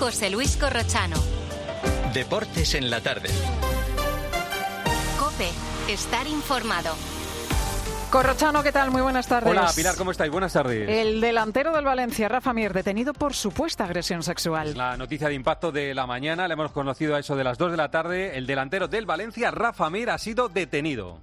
José Luis Corrochano. Deportes en la tarde. COPE. Estar informado. Corrochano, ¿qué tal? Muy buenas tardes. Hola, Pilar, ¿cómo estáis? Buenas tardes. El delantero del Valencia, Rafa Mir, detenido por supuesta agresión sexual. Es la noticia de impacto de la mañana, la hemos conocido a eso de las 2 de la tarde. El delantero del Valencia, Rafa Mir, ha sido detenido.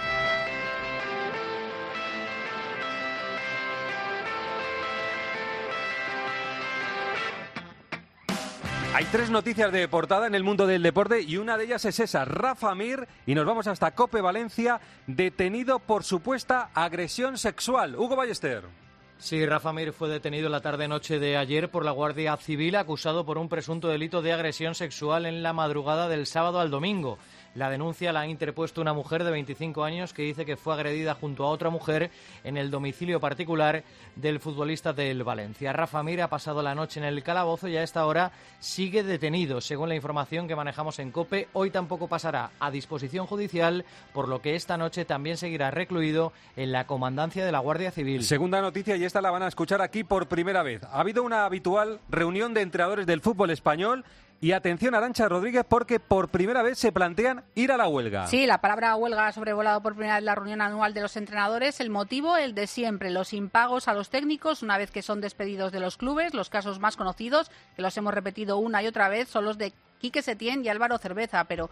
Hay 3 noticias de portada en el mundo del deporte y una de ellas es esa, Rafa Mir, y nos vamos hasta COPE Valencia, detenido por supuesta agresión sexual. Hugo Ballester. Sí, Rafa Mir fue detenido la tarde-noche de ayer por la Guardia Civil, acusado por un presunto delito de agresión sexual en la madrugada del sábado al domingo. La denuncia la ha interpuesto una mujer de 25 años que dice que fue agredida junto a otra mujer en el domicilio particular del futbolista del Valencia. Rafa Mir ha pasado la noche en el calabozo y a esta hora sigue detenido. Según la información que manejamos en COPE, hoy tampoco pasará a disposición judicial, por lo que esta noche también seguirá recluido en la comandancia de la Guardia Civil. Segunda noticia, y esta la van a escuchar aquí por primera vez. Ha habido una habitual reunión de entrenadores del fútbol español. Y atención, Arantxa Rodríguez, porque por primera vez se plantean ir a la huelga. Sí, la palabra huelga ha sobrevolado por primera vez la reunión anual de los entrenadores. El motivo, el de siempre, los impagos a los técnicos una vez que son despedidos de los clubes. Los casos más conocidos, que los hemos repetido una y otra vez, son los de Quique Setién y Álvaro Cervera, pero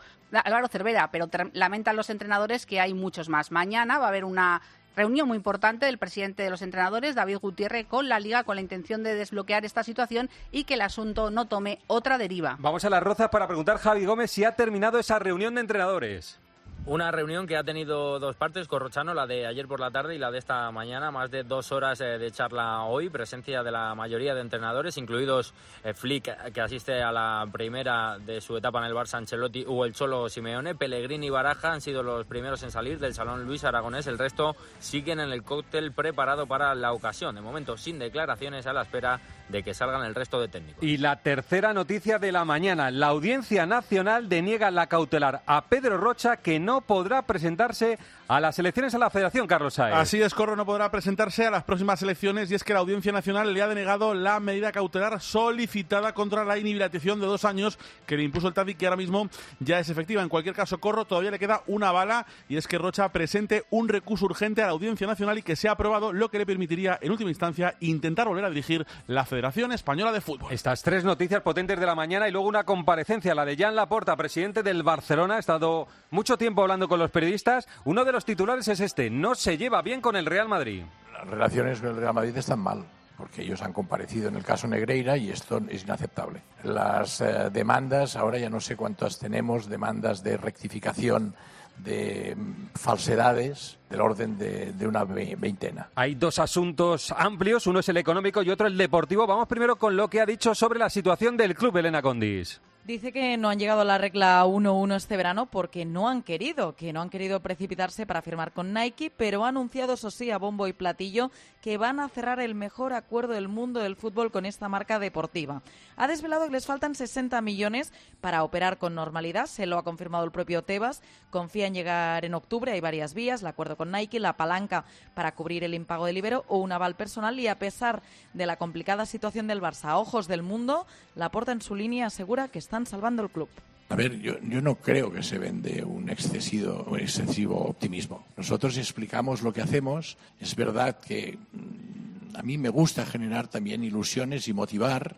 lamentan los entrenadores que hay muchos más. Mañana va a haber una reunión muy importante del presidente de los entrenadores, David Gutiérrez, con la Liga, con la intención de desbloquear esta situación y que el asunto no tome otra deriva. Vamos a Las Rozas para preguntar, Javi Gómez, si ha terminado esa reunión de entrenadores. Una reunión que ha tenido 2 partes, Corrochano, la de ayer por la tarde y la de esta mañana, más de 2 horas de charla hoy, presencia de la mayoría de entrenadores, incluidos Flick, que asiste a la primera de su etapa en el Barça, Ancelotti o el Cholo Simeone. Pellegrini y Baraja han sido los primeros en salir del Salón Luis Aragonés, el resto siguen en el cóctel preparado para la ocasión, de momento sin declaraciones, a la espera de que salgan el resto de técnicos. Y la tercera noticia de la mañana, la Audiencia Nacional deniega la cautelar a Pedro Rocha, que no podrá presentarse a las elecciones a la Federación, Carlos Sáez. Así es, Corro, no podrá presentarse a las próximas elecciones, y es que la Audiencia Nacional le ha denegado la medida cautelar solicitada contra la inhabilitación de 2 años que le impuso el TADI, que ahora mismo ya es efectiva. En cualquier caso, Corro, todavía le queda una bala, y es que Rocha presente un recurso urgente a la Audiencia Nacional y que sea aprobado, lo que le permitiría, en última instancia, intentar volver a dirigir la Federación Española de Fútbol. Estas 3 noticias potentes de la mañana y luego una comparecencia, la de Joan Laporta, presidente del Barcelona. Ha estado mucho tiempo hablando con los periodistas. Uno de los titulares es este: no se lleva bien con el Real Madrid. Las relaciones con el Real Madrid están mal, porque ellos han comparecido en el caso Negreira y esto es inaceptable. Las demandas, ahora ya no sé cuántas tenemos, demandas de rectificación de falsedades del orden de una veintena. Hay 2 asuntos amplios, uno es el económico y otro el deportivo. Vamos primero con lo que ha dicho sobre la situación del club, Elena Condis. Dice que no han llegado a la regla 1-1 este verano porque no han querido precipitarse para firmar con Nike, pero ha anunciado, eso sí, a bombo y platillo, que van a cerrar el mejor acuerdo del mundo del fútbol con esta marca deportiva. Ha desvelado que les faltan 60 millones para operar con normalidad, se lo ha confirmado el propio Tebas, confía en llegar en octubre, hay varias vías, el acuerdo con Nike, la palanca para cubrir el impago del Ibero o un aval personal, y a pesar de la complicada situación del Barça a ojos del mundo, Laporta en su línea asegura que están salvando el club. A ver, yo no creo que se vende un excesivo optimismo. Nosotros explicamos lo que hacemos. Es verdad que a mí me gusta generar también ilusiones y motivar,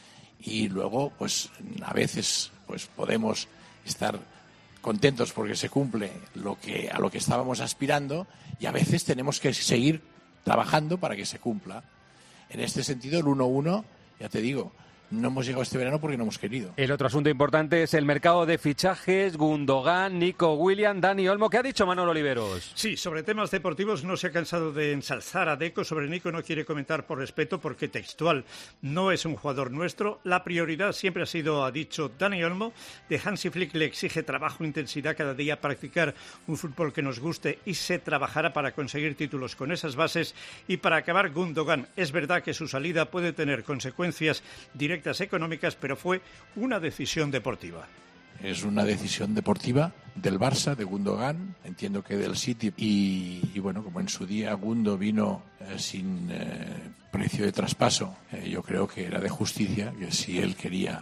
y luego pues a veces pues podemos estar contentos porque se cumple a lo que estábamos aspirando, y a veces tenemos que seguir trabajando para que se cumpla. En este sentido, el 1-1, ya te digo, no hemos llegado este verano porque no hemos querido. El otro asunto importante es el mercado de fichajes. Gundogan, Nico Williams, Dani Olmo. ¿Qué ha dicho Manolo Oliveros? Sí, sobre temas deportivos no se ha cansado de ensalzar a Deco. Sobre Nico no quiere comentar por respeto, porque textual no es un jugador nuestro. La prioridad siempre ha sido, ha dicho Dani Olmo, de Hansi Flick le exige trabajo, intensidad cada día, practicar un fútbol que nos guste, y se trabajará para conseguir títulos con esas bases. Y para acabar, Gundogan, es verdad que su salida puede tener consecuencias directas económicas, pero fue una decisión deportiva. Es una decisión deportiva del Barça, de Gundogan, entiendo que del City. Y bueno, como en su día Gundo vino sin precio de traspaso, yo creo que era de justicia que si él quería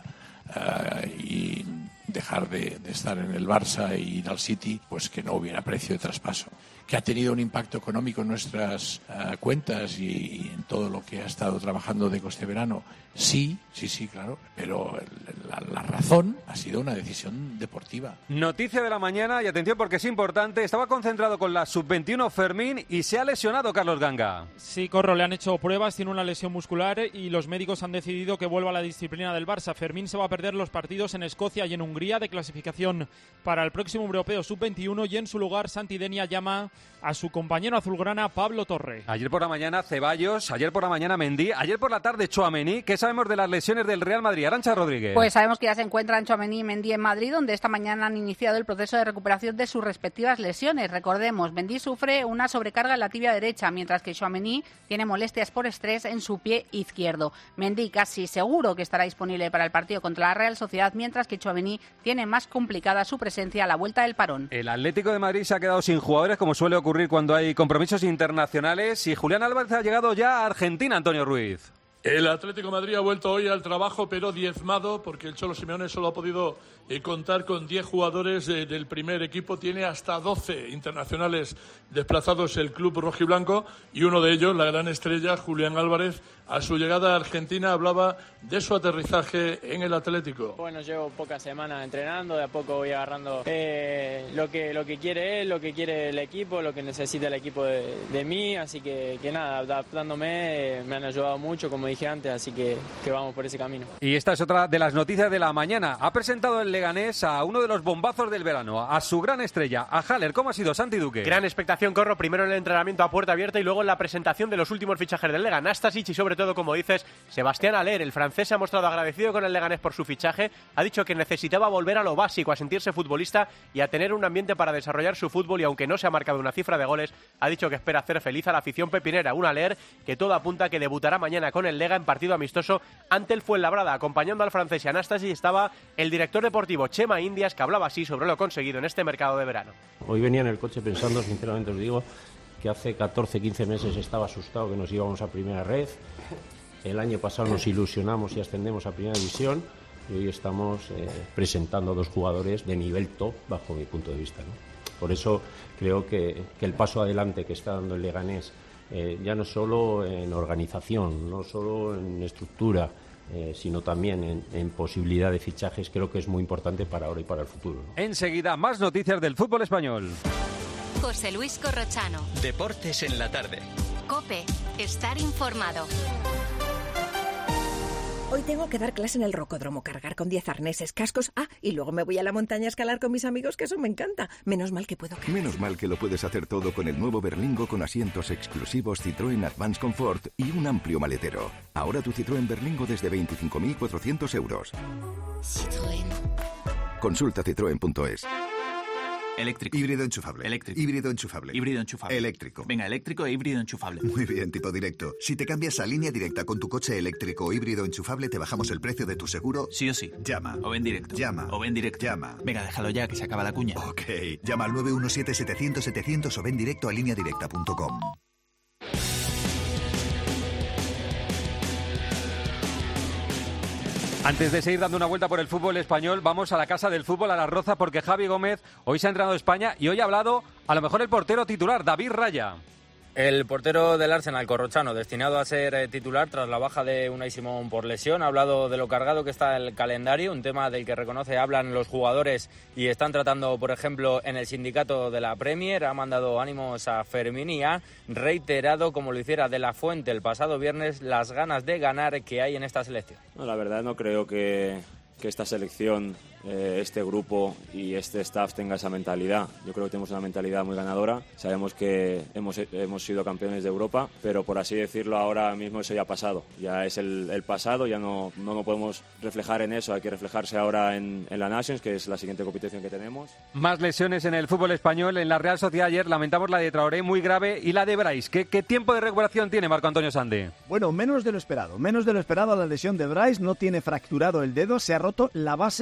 y dejar de estar en el Barça y ir al City, pues que no hubiera precio de traspaso. Que ha tenido un impacto económico en nuestras cuentas y en todo lo que ha estado trabajando Deco este verano, sí, claro, pero la razón ha sido una decisión deportiva. Noticia de la mañana, y atención porque es importante, estaba concentrado con la sub-21 Fermín y se ha lesionado Carlos Ganga. Sí, Corro, le han hecho pruebas, tiene una lesión muscular y los médicos han decidido que vuelva a la disciplina del Barça. Fermín se va a perder los partidos en Escocia y en Hungría de clasificación para el próximo europeo sub-21 y en su lugar Santidenia llama a su compañero azulgrana Pablo Torre. Ayer por la mañana Ceballos, ayer por la mañana Mendy, ayer por la tarde Tchouaméni. ¿Qué sabemos de las lesiones del Real Madrid? Arantxa Rodríguez. Pues sabemos que ya se encuentran Tchouaméni y Mendy en Madrid, donde esta mañana han iniciado el proceso de recuperación de sus respectivas lesiones. Recordemos, Mendy sufre una sobrecarga en la tibia derecha, mientras que Tchouaméni tiene molestias por estrés en su pie izquierdo. Mendy casi seguro que estará disponible para el partido contra la Real Sociedad, mientras que Tchouaméni tiene más complicada su presencia a la vuelta del parón. El Atlético de Madrid se ha quedado sin jugadores, como suele ocurrir cuando hay compromisos internacionales, y Julián Álvarez ha llegado ya a Argentina, Antonio Ruiz. El Atlético de Madrid ha vuelto hoy al trabajo, pero diezmado, porque el Cholo Simeone solo ha podido contar con 10 jugadores del primer equipo. Tiene hasta 12 internacionales desplazados el club rojiblanco, y uno de ellos, la gran estrella, Julián Álvarez, a su llegada a Argentina hablaba de su aterrizaje en el Atlético. Bueno, llevo pocas semanas entrenando, de a poco voy agarrando lo que quiere él, lo que quiere el equipo, lo que necesita el equipo de mí, así que nada, adaptándome, me han ayudado mucho, como dije antes, así que vamos por ese camino. Y esta es otra de las noticias de la mañana. Ha presentado el Leganés a uno de los bombazos del verano, a su gran estrella, a Haller. ¿Cómo ha sido, Santi Duque? Gran expectación, Corro, primero en el entrenamiento a puerta abierta y luego en la presentación de los últimos fichajes del Leganés, Nastasic y sobre todo, como dices, Sebastián Haller. El francés se ha mostrado agradecido con el Leganés por su fichaje, ha dicho que necesitaba volver a lo básico, a sentirse futbolista y a tener un ambiente para desarrollar su fútbol, y aunque no se ha marcado una cifra de goles, ha dicho que espera hacer feliz a la afición pepinera. Un Haller que todo apunta que debutará mañana con el Lega en partido amistoso ante el Fuenlabrada. Acompañando al francés y a Nastasic estaba el director deportivo Chema Indias, que hablaba así sobre lo conseguido en este mercado de verano. Hoy venía en el coche pensando, sinceramente os digo, que hace 14-15 meses estaba asustado que nos íbamos a primera red. El año pasado nos ilusionamos y ascendemos a primera división, y hoy estamos presentando a dos jugadores de nivel top bajo mi punto de vista, ¿no? Por eso creo que el paso adelante que está dando el Leganés, ya no solo en organización, no solo en estructura, sino también en posibilidad de fichajes, creo que es muy importante para ahora y para el futuro, ¿no? Enseguida, más noticias del fútbol español. José Luis Corrochano. Deportes en la tarde. COPE. Estar informado. Hoy tengo que dar clase en el rocódromo, cargar con 10 arneses, cascos. Y luego me voy a la montaña a escalar con mis amigos, que eso me encanta. Menos mal que puedo. Menos mal que lo puedes hacer todo con el nuevo Berlingo con asientos exclusivos Citroën Advance Comfort y un amplio maletero. Ahora tu Citroën Berlingo desde 25.400 euros. Citroën. Consulta citroen.es. Eléctrico. Híbrido enchufable. Eléctrico. Híbrido enchufable. Híbrido enchufable. Eléctrico. Venga, eléctrico e híbrido enchufable. Muy bien, tipo directo. Si te cambias a Línea Directa con tu coche eléctrico o híbrido enchufable, te bajamos el precio de tu seguro. Sí o sí. Llama. O ven directo. Llama. O ven directo. Llama. Venga, déjalo ya, que se acaba la cuña. Ok. Llama al 917-700-700 o ven directo a lineadirecta.com. Antes de seguir dando una vuelta por el fútbol español, vamos a la casa del fútbol, a La Roza, porque Javi Gómez hoy se ha entrenado a España y hoy ha hablado a lo mejor el portero titular, David Raya. El portero del Arsenal, Corrochano, destinado a ser titular tras la baja de Unai Simón por lesión, ha hablado de lo cargado que está el calendario, un tema del que reconoce hablan los jugadores y están tratando, por ejemplo, en el sindicato de la Premier. Ha mandado ánimos a Fermín y ha reiterado, como lo hiciera De La Fuente el pasado viernes, las ganas de ganar que hay en esta selección. No, la verdad no creo que esta selección, este grupo y este staff tenga esa mentalidad. Yo creo que tenemos una mentalidad muy ganadora. Sabemos que hemos sido campeones de Europa, pero por así decirlo ahora mismo eso ya ha pasado. Ya es el pasado, ya no nos podemos reflejar en eso. Hay que reflejarse ahora en la Nations, que es la siguiente competición que tenemos. Más lesiones en el fútbol español. En la Real Sociedad ayer lamentamos la de Traoré, muy grave, y la de Brais. ¿Qué tiempo de recuperación tiene Marco Antonio Sande? Bueno, menos de lo esperado. Menos de lo esperado la lesión de Brais. No tiene fracturado el dedo, se ha roto la base del quinto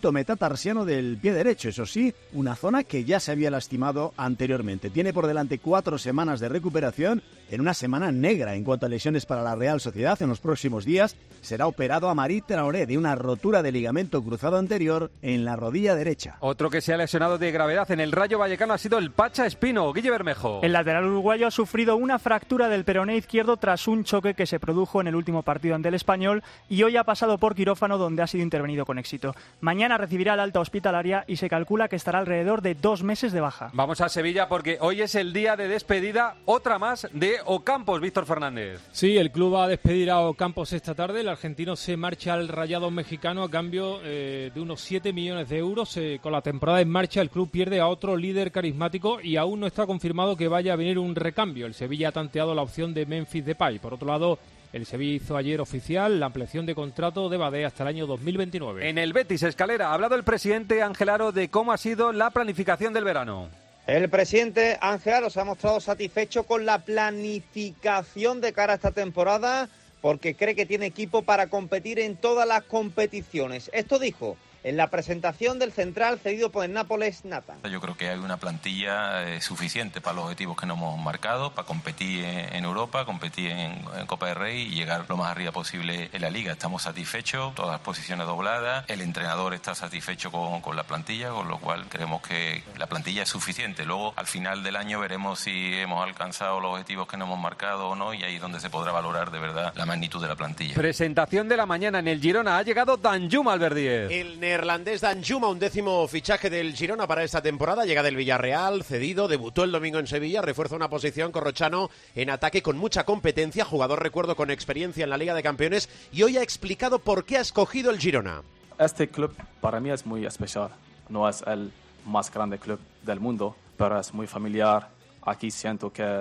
ligamento metatarsiano del pie derecho, eso sí, una zona que ya se había lastimado anteriormente. Tiene por delante 4 semanas de recuperación en una semana negra en cuanto a lesiones para la Real Sociedad. En los próximos días será operado Amari Traoré de una rotura de ligamento cruzado anterior en la rodilla derecha. Otro que se ha lesionado de gravedad en el Rayo Vallecano ha sido el Pacha Espino. Guille Bermejo. El lateral uruguayo ha sufrido una fractura del peroné izquierdo tras un choque que se produjo en el último partido ante el Español y hoy ha pasado por quirófano, donde ha sido intervenido con éxito. Mañana recibirá la alta hospitalaria y se calcula que estará alrededor de 2 meses de baja. Vamos a Sevilla porque hoy es el día de despedida, otra más, de Ocampos, Víctor Fernández. Sí, el club va a despedir a Ocampos esta tarde. El argentino se marcha al Rayados mexicano a cambio de unos 7 millones de euros. Con la temporada en marcha, el club pierde a otro líder carismático y aún no está confirmado que vaya a venir un recambio. El Sevilla ha tanteado la opción de Memphis Depay. Por otro lado, el Sevilla hizo ayer oficial la ampliación de contrato de Badé hasta el año 2029. En el Betis Escalera ha hablado el presidente Ángel Aro de cómo ha sido la planificación del verano. El presidente Ángel Aro se ha mostrado satisfecho con la planificación de cara a esta temporada porque cree que tiene equipo para competir en todas las competiciones. Esto dijo en la presentación del central cedido por el Nápoles, Nathan. Yo creo que hay una plantilla suficiente para los objetivos que nos hemos marcado, para competir en Europa, competir en Copa del Rey y llegar lo más arriba posible en la Liga. Estamos satisfechos, todas las posiciones dobladas, el entrenador está satisfecho con la plantilla, con lo cual creemos que la plantilla es suficiente. Luego, al final del año, veremos si hemos alcanzado los objetivos que nos hemos marcado o no, y ahí es donde se podrá valorar de verdad la magnitud de la plantilla. Presentación de la mañana en el Girona. Ha llegado Danjuma Alberdiez. El neerlandés Danjuma, un 10º fichaje del Girona para esta temporada, llega del Villarreal, cedido, debutó el domingo en Sevilla, refuerza una posición Corrochano en ataque con mucha competencia, jugador, recuerdo, con experiencia en la Liga de Campeones, y hoy ha explicado por qué ha escogido el Girona. Este club para mí es muy especial, no es el más grande club del mundo, pero es muy familiar. Aquí siento que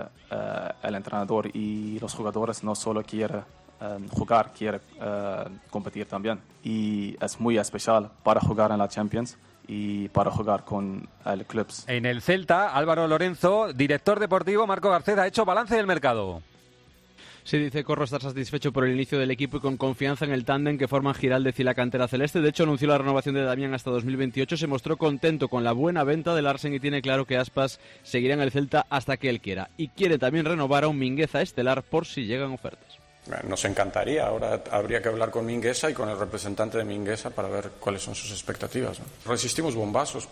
el entrenador y los jugadores no solo quieren jugar, quiere competir también, y es muy especial para jugar en la Champions y para jugar con el club. En el Celta, Álvaro Lorenzo, director deportivo, Marco Garcés, ha hecho balance del mercado. Sí, dice Corro estar satisfecho por el inicio del equipo y con confianza en el tándem que forman Giraldez y la cantera celeste. De hecho, anunció la renovación de Damián hasta 2028. Se mostró contento con la buena venta del Larsen y tiene claro que Aspas seguirá en el Celta hasta que él quiera. Y quiere también renovar a un Mingueza estelar por si llegan ofertas. Nos encantaría, ahora habría que hablar con Mingueza y con el representante de Mingueza para ver cuáles son sus expectativas, ¿no? Resistimos bombazos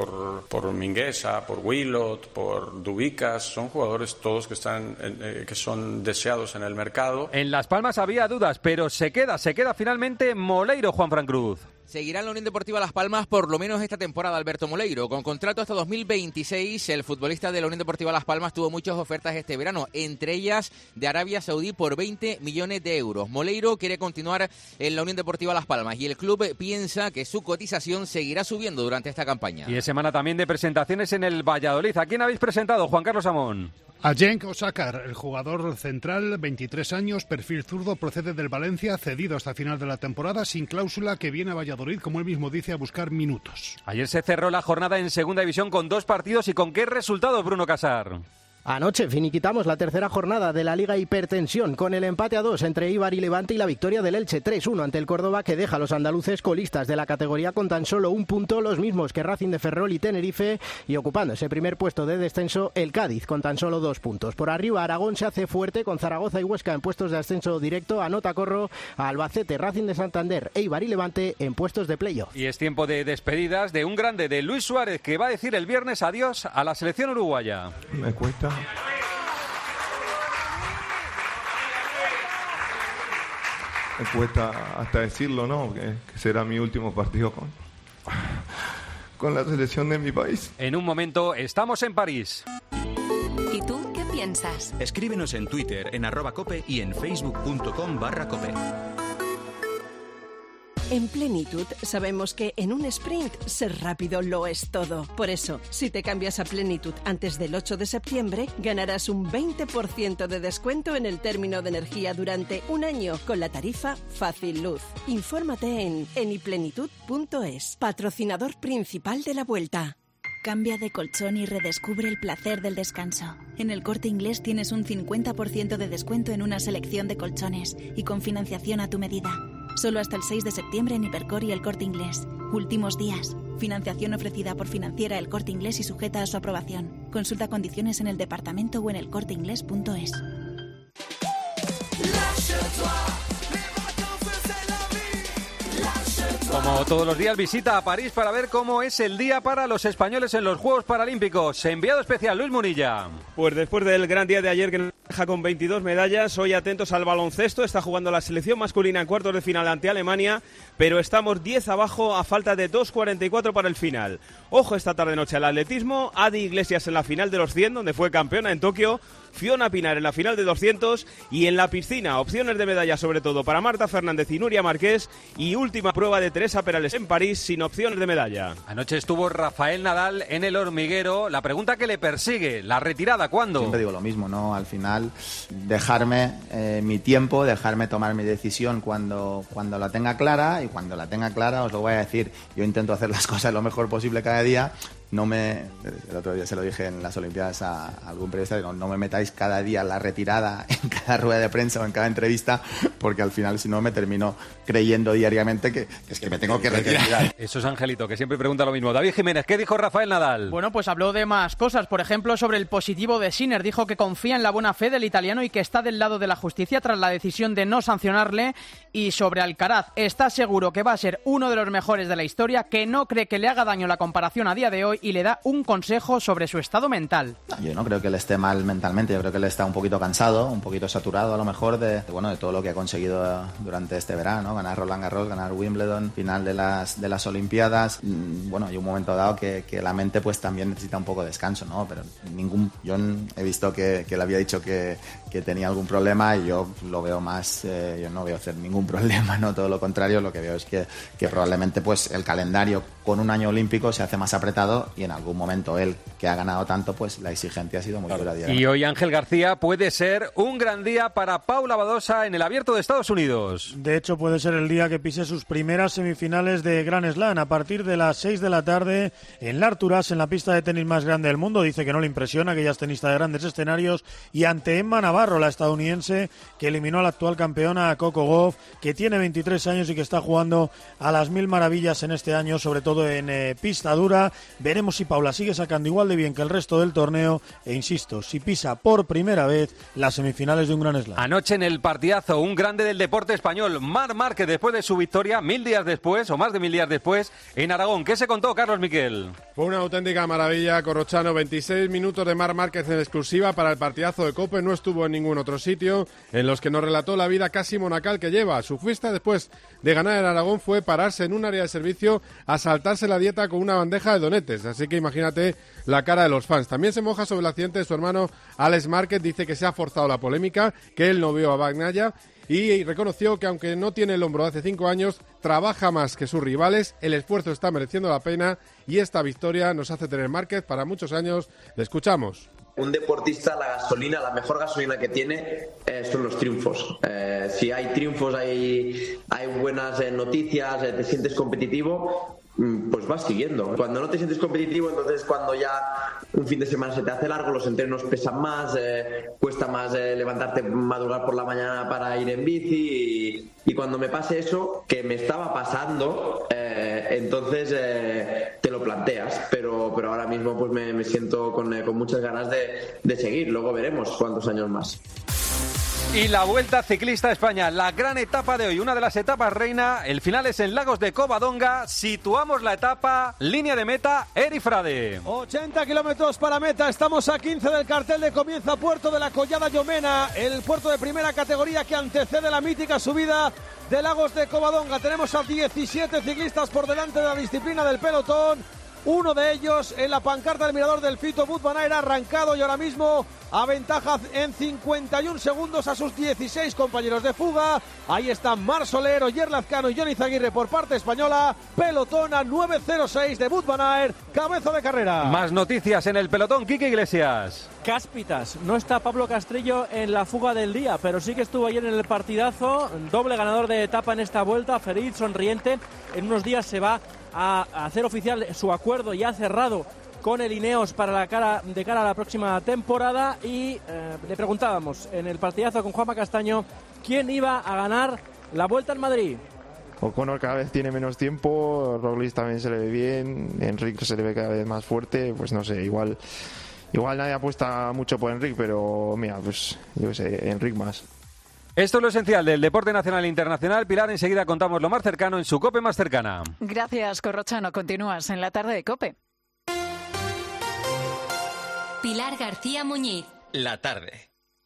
por Mingueza, por Willot, por Dubicas, son jugadores todos que están que son deseados en el mercado. En Las Palmas había dudas, pero se queda finalmente Moleiro, Juanfran Cruz. Seguirá en la Unión Deportiva Las Palmas por lo menos esta temporada Alberto Moleiro. Con contrato hasta 2026, el futbolista de la Unión Deportiva Las Palmas tuvo muchas ofertas este verano, entre ellas de Arabia Saudí por 20 millones de euros. Moleiro quiere continuar en la Unión Deportiva Las Palmas y el club piensa que su cotización seguirá subiendo durante esta campaña. Y es semana también de presentaciones en el Valladolid. ¿A quién habéis presentado, Juan Carlos Amón? A Cenk Osakar, el jugador central, 23 años, perfil zurdo, procede del Valencia, cedido hasta final de la temporada, sin cláusula, que viene a Valladolid, como él mismo dice, a buscar minutos. Ayer se cerró la jornada en Segunda División con 2 partidos y con qué resultados, Bruno Casar. Anoche finiquitamos la tercera jornada de la Liga Hipertensión con el empate a 2 entre Eibar y Levante y la victoria del Elche 3-1 ante el Córdoba, que deja a los andaluces colistas de la categoría con tan solo 1 punto, los mismos que Racing de Ferrol y Tenerife, y ocupando ese primer puesto de descenso el Cádiz con tan solo 2 puntos. Por arriba Aragón se hace fuerte con Zaragoza y Huesca en puestos de ascenso directo, anota Corro a Albacete, Racing de Santander, Eibar y Levante en puestos de playoff. Y es tiempo de despedidas de un grande, de Luis Suárez, que va a decir el viernes adiós a la selección uruguaya. Me cuesta. Me cuesta hasta decirlo, ¿no? Que será mi último partido con la selección de mi país. En un momento estamos en París. ¿Y tú qué piensas? Escríbenos en Twitter, en @cope y en facebook.com/cope. En Plenitud sabemos que en un sprint ser rápido lo es todo. Por eso, si te cambias a Plenitud antes del 8 de septiembre, ganarás un 20% de descuento en el término de energía durante un año con la tarifa Fácil Luz. Infórmate en eniplenitud.es, patrocinador principal de la Vuelta. Cambia de colchón y redescubre el placer del descanso. En El Corte Inglés tienes un 50% de descuento en una selección de colchones y con financiación a tu medida. Solo hasta el 6 de septiembre en Hipercor y El Corte Inglés. Últimos días. Financiación ofrecida por Financiera El Corte Inglés y sujeta a su aprobación. Consulta condiciones en el departamento o en elcorteinglés.es. Como todos los días, visita a París para ver cómo es el día para los españoles en los Juegos Paralímpicos. Enviado especial, Luis Munilla. Pues después del gran día de ayer que nos deja con 22 medallas, hoy atentos al baloncesto. Está jugando la selección masculina en cuartos de final ante Alemania, pero estamos 10 abajo a falta de 2.44 para el final. Ojo esta tarde-noche al atletismo. Adi Iglesias en la final de los 100, donde fue campeona en Tokio. Fiona Pinar en la final de 200 y en la piscina opciones de medalla sobre todo para Marta Fernández y Nuria Marqués y última prueba de Teresa Perales en París sin opciones de medalla. Anoche estuvo Rafael Nadal en el hormiguero. La pregunta que le persigue, ¿la retirada cuándo? Siempre digo lo mismo, ¿no? Al final dejarme mi tiempo, dejarme tomar mi decisión cuando la tenga clara, y cuando la tenga clara os lo voy a decir. Yo intento hacer las cosas lo mejor posible cada día. El otro día se lo dije en las Olimpiadas a algún periodista, digo, no me metáis cada día la retirada en cada rueda de prensa o en cada entrevista, porque al final si no me termino creyendo diariamente que es que me tengo que retirar. Eso es Angelito, que siempre pregunta lo mismo. David Jiménez, ¿qué dijo Rafael Nadal? Bueno, pues habló de más cosas, por ejemplo sobre el positivo de Sinner. Dijo que confía en la buena fe del italiano y que está del lado de la justicia tras la decisión de no sancionarle. Y sobre Alcaraz, está seguro que va a ser uno de los mejores de la historia, que no cree que le haga daño la comparación a día de hoy y le da un consejo sobre su estado mental. Yo no creo que él esté mal mentalmente, yo creo que él está un poquito cansado, un poquito saturado a lo mejor de todo lo que ha conseguido durante este verano, ¿no? Ganar Roland Garros, ganar Wimbledon, final de las Olimpiadas. Bueno, hay un momento dado que la mente pues también necesita un poco de descanso, ¿no? Pero yo he visto que él había dicho que tenía algún problema y yo lo veo más, yo no veo hacer ningún problema, ¿no? Todo lo contrario, lo que veo es que probablemente pues el calendario con un año olímpico se hace más apretado y en algún momento él, que ha ganado tanto, pues la exigencia ha sido muy dura. Y hoy Ángel García puede ser un gran día para Paula Badosa en el Abierto de Estados Unidos. De hecho, puede ser el día que pise sus primeras semifinales de Grand Slam a partir de las 6 de la tarde en la Arthur Ashe, en la pista de tenis más grande del mundo. Dice que no le impresiona, que ella es tenista de grandes escenarios, y ante Emma Navarro, la estadounidense que eliminó a la actual campeona Coco Gauff, que tiene 23 años y que está jugando a las mil maravillas en este año, sobre todo en pista dura. Veremos si Paula sigue sacando igual de bien que el resto del torneo e insisto, si pisa por primera vez las semifinales de un Grand Slam. Anoche en el partidazo, un grande del deporte español, Marc Márquez, después de su victoria, 1000 días después, o más de 1000 días después, en Aragón. ¿Qué se contó, Carlos Miquel? Fue una auténtica maravilla, Corrochano. 26 minutos de Marc Márquez en exclusiva para el partidazo de COPE. No estuvo en ningún otro sitio en los que nos relató la vida casi monacal que lleva. Su fiesta después de ganar en Aragón fue pararse en un área de servicio a saltarse la dieta con una bandeja de donetes. Así que imagínate la cara de los fans. También se moja sobre el accidente de su hermano Alex Márquez. Dice que se ha forzado la polémica, que él no vio a Bagnaia y reconoció que aunque no tiene el hombro de hace 5 años, trabaja más que sus rivales. El esfuerzo está mereciendo la pena y esta victoria nos hace tener Márquez para muchos años. Le escuchamos. Un deportista, la mejor gasolina que tiene son los triunfos. Si hay triunfos, hay buenas noticias, te sientes competitivo, pues vas siguiendo. Cuando no te sientes competitivo, entonces cuando ya un fin de semana se te hace largo, los entrenos pesan más, cuesta más levantarte, madrugar por la mañana para ir en bici y cuando me pase eso, que me estaba pasando, entonces te lo planteas, pero ahora mismo pues me siento con muchas ganas de seguir. Luego veremos cuántos años más. Y la Vuelta Ciclista a España, la gran etapa de hoy, una de las etapas reina. El final es en Lagos de Covadonga. Situamos la etapa, línea de meta, Eri Frade. 80 kilómetros para meta, estamos a 15 del cartel de comienza Puerto de la Collada Llomena, el puerto de primera categoría que antecede la mítica subida de Lagos de Covadonga. Tenemos a 17 ciclistas por delante de la disciplina del pelotón. Uno de ellos en la pancarta del mirador del Fito Wout van Aert, arrancado y ahora mismo aventaja en 51 segundos a sus 16 compañeros de fuga. Ahí están Marc Soler, Oyer Lazcano y Johnny Zaguirre por parte española. Pelotón a 9.06 de Wout van Aert, cabeza de carrera. Más noticias en el pelotón, Quique Iglesias. Cáspitas, no está Pablo Castrillo en la fuga del día, pero sí que estuvo ayer en el partidazo, doble ganador de etapa en esta vuelta, feliz, sonriente. En unos días se va a hacer oficial su acuerdo ya cerrado con el Ineos para de cara a la próxima temporada y le preguntábamos en el partidazo con Juanma Castaño quién iba a ganar la Vuelta en Madrid. O'Connor cada vez tiene menos tiempo, Roglic también se le ve bien, Enric se le ve cada vez más fuerte, pues no sé, igual nadie apuesta mucho por Enric, pero mira, pues yo qué sé, Enric más. Esto es lo esencial del deporte nacional e internacional. Pilar, enseguida contamos lo más cercano en su COPE más cercana. Gracias, Corrochano. Continúas en la tarde de COPE. Pilar García Muñiz. La tarde.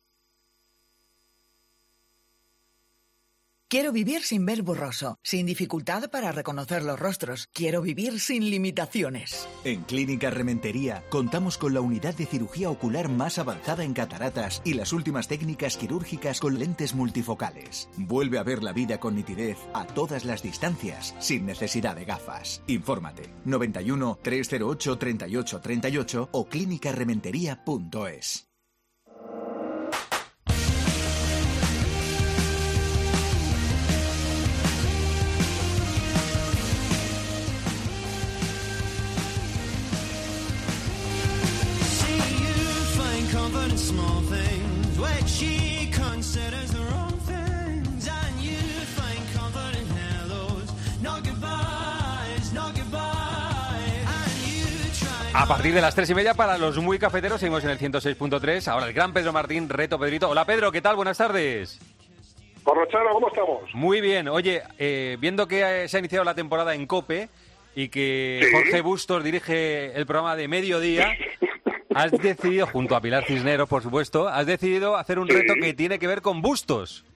Quiero vivir sin ver borroso, sin dificultad para reconocer los rostros. Quiero vivir sin limitaciones. En Clínica Rementería contamos con la unidad de cirugía ocular más avanzada en cataratas y las últimas técnicas quirúrgicas con lentes multifocales. Vuelve a ver la vida con nitidez a todas las distancias, sin necesidad de gafas. Infórmate 91 308 38 38 o clínicarementería.es. A partir de las 3:30 para los muy cafeteros seguimos en el 106.3. Ahora el gran Pedro Martín, Reto Pedrito. Hola Pedro, ¿qué tal? Buenas tardes. Corrochano, ¿cómo estamos? Muy bien. Oye, viendo que se ha iniciado la temporada en COPE y que ¿sí? Jorge Bustos dirige el programa de mediodía, has decidido, junto a Pilar Cisneros, por supuesto, has decidido hacer un reto que tiene que ver con bustos.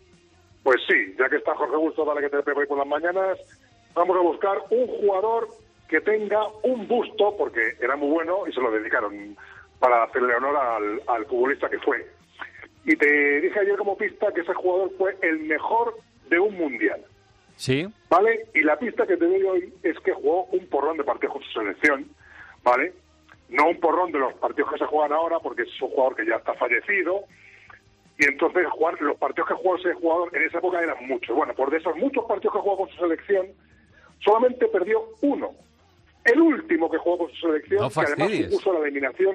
Pues sí, ya que está Jorge Bustos, dale que te prepare por las mañanas, vamos a buscar un jugador que tenga un busto, porque era muy bueno y se lo dedicaron para hacerle honor al futbolista que fue. Y te dije ayer como pista que ese jugador fue el mejor de un mundial. ¿Sí? ¿Vale? Y la pista que te doy hoy es que jugó un porrón de partidos con su selección, ¿vale? No un porrón de los partidos que se juegan ahora, porque es un jugador que ya está fallecido, y entonces los partidos que jugó ese jugador en esa época eran muchos. Bueno, por de esos muchos partidos que jugó con su selección, solamente perdió uno. El último que jugó con su selección, que además supuso la eliminación,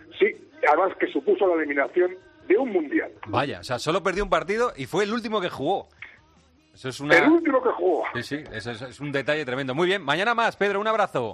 además que supuso la eliminación de un mundial. Vaya, o sea, solo perdió un partido y fue el último que jugó. Eso es el último que jugó. Sí, eso es un detalle tremendo. Muy bien, mañana más, Pedro, un abrazo.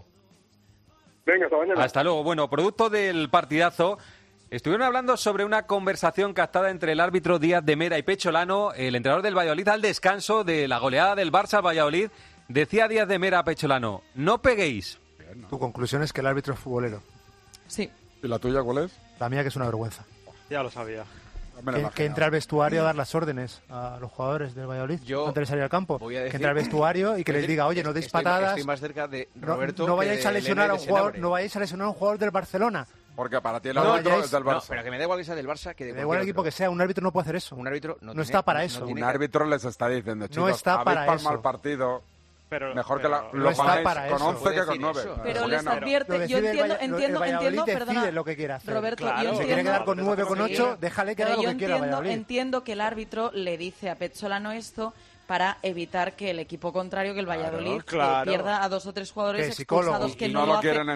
Venga, hasta mañana. Hasta luego. Bueno, producto del partidazo, estuvieron hablando sobre una conversación captada entre el árbitro Díaz de Mera y Pecholano, el entrenador del Valladolid, al descanso de la goleada del Barça al Valladolid. Decía Díaz de Mera a Pecholano, no peguéis. Tu conclusión es que el árbitro es futbolero. Sí. ¿Y la tuya cuál es? La mía que es una vergüenza. Ya lo sabía. Que entre al vestuario a dar las órdenes a los jugadores del Valladolid antes de salir al campo. Que entre al vestuario y que les diga, oye, no deis patadas. Estoy más cerca de Roberto. No vayáis a lesionar a un jugador, no vayáis a lesionar a un jugador del Barcelona. Porque para ti el árbitro es del Barça. No, pero que me da igual que sea del Barça que de me da igual el equipo que sea, un árbitro no puede hacer eso. Un árbitro no está para eso. Un árbitro les está diciendo, chicos, no está para habéis eso. palmado el partido. Mejor que lo no está para con 11 que con 9. Pero les advierte, yo entiendo, perdona, lo que quiera hacer. Roberto, claro, yo entiendo, se quiere quedar con 9 con 8, déjale que haga lo que quiera Valladolid. Entiendo que el árbitro le dice a Pecholano esto para evitar que el equipo contrario, que el Valladolid, pierda a 2 o 3 jugadores expulsados que no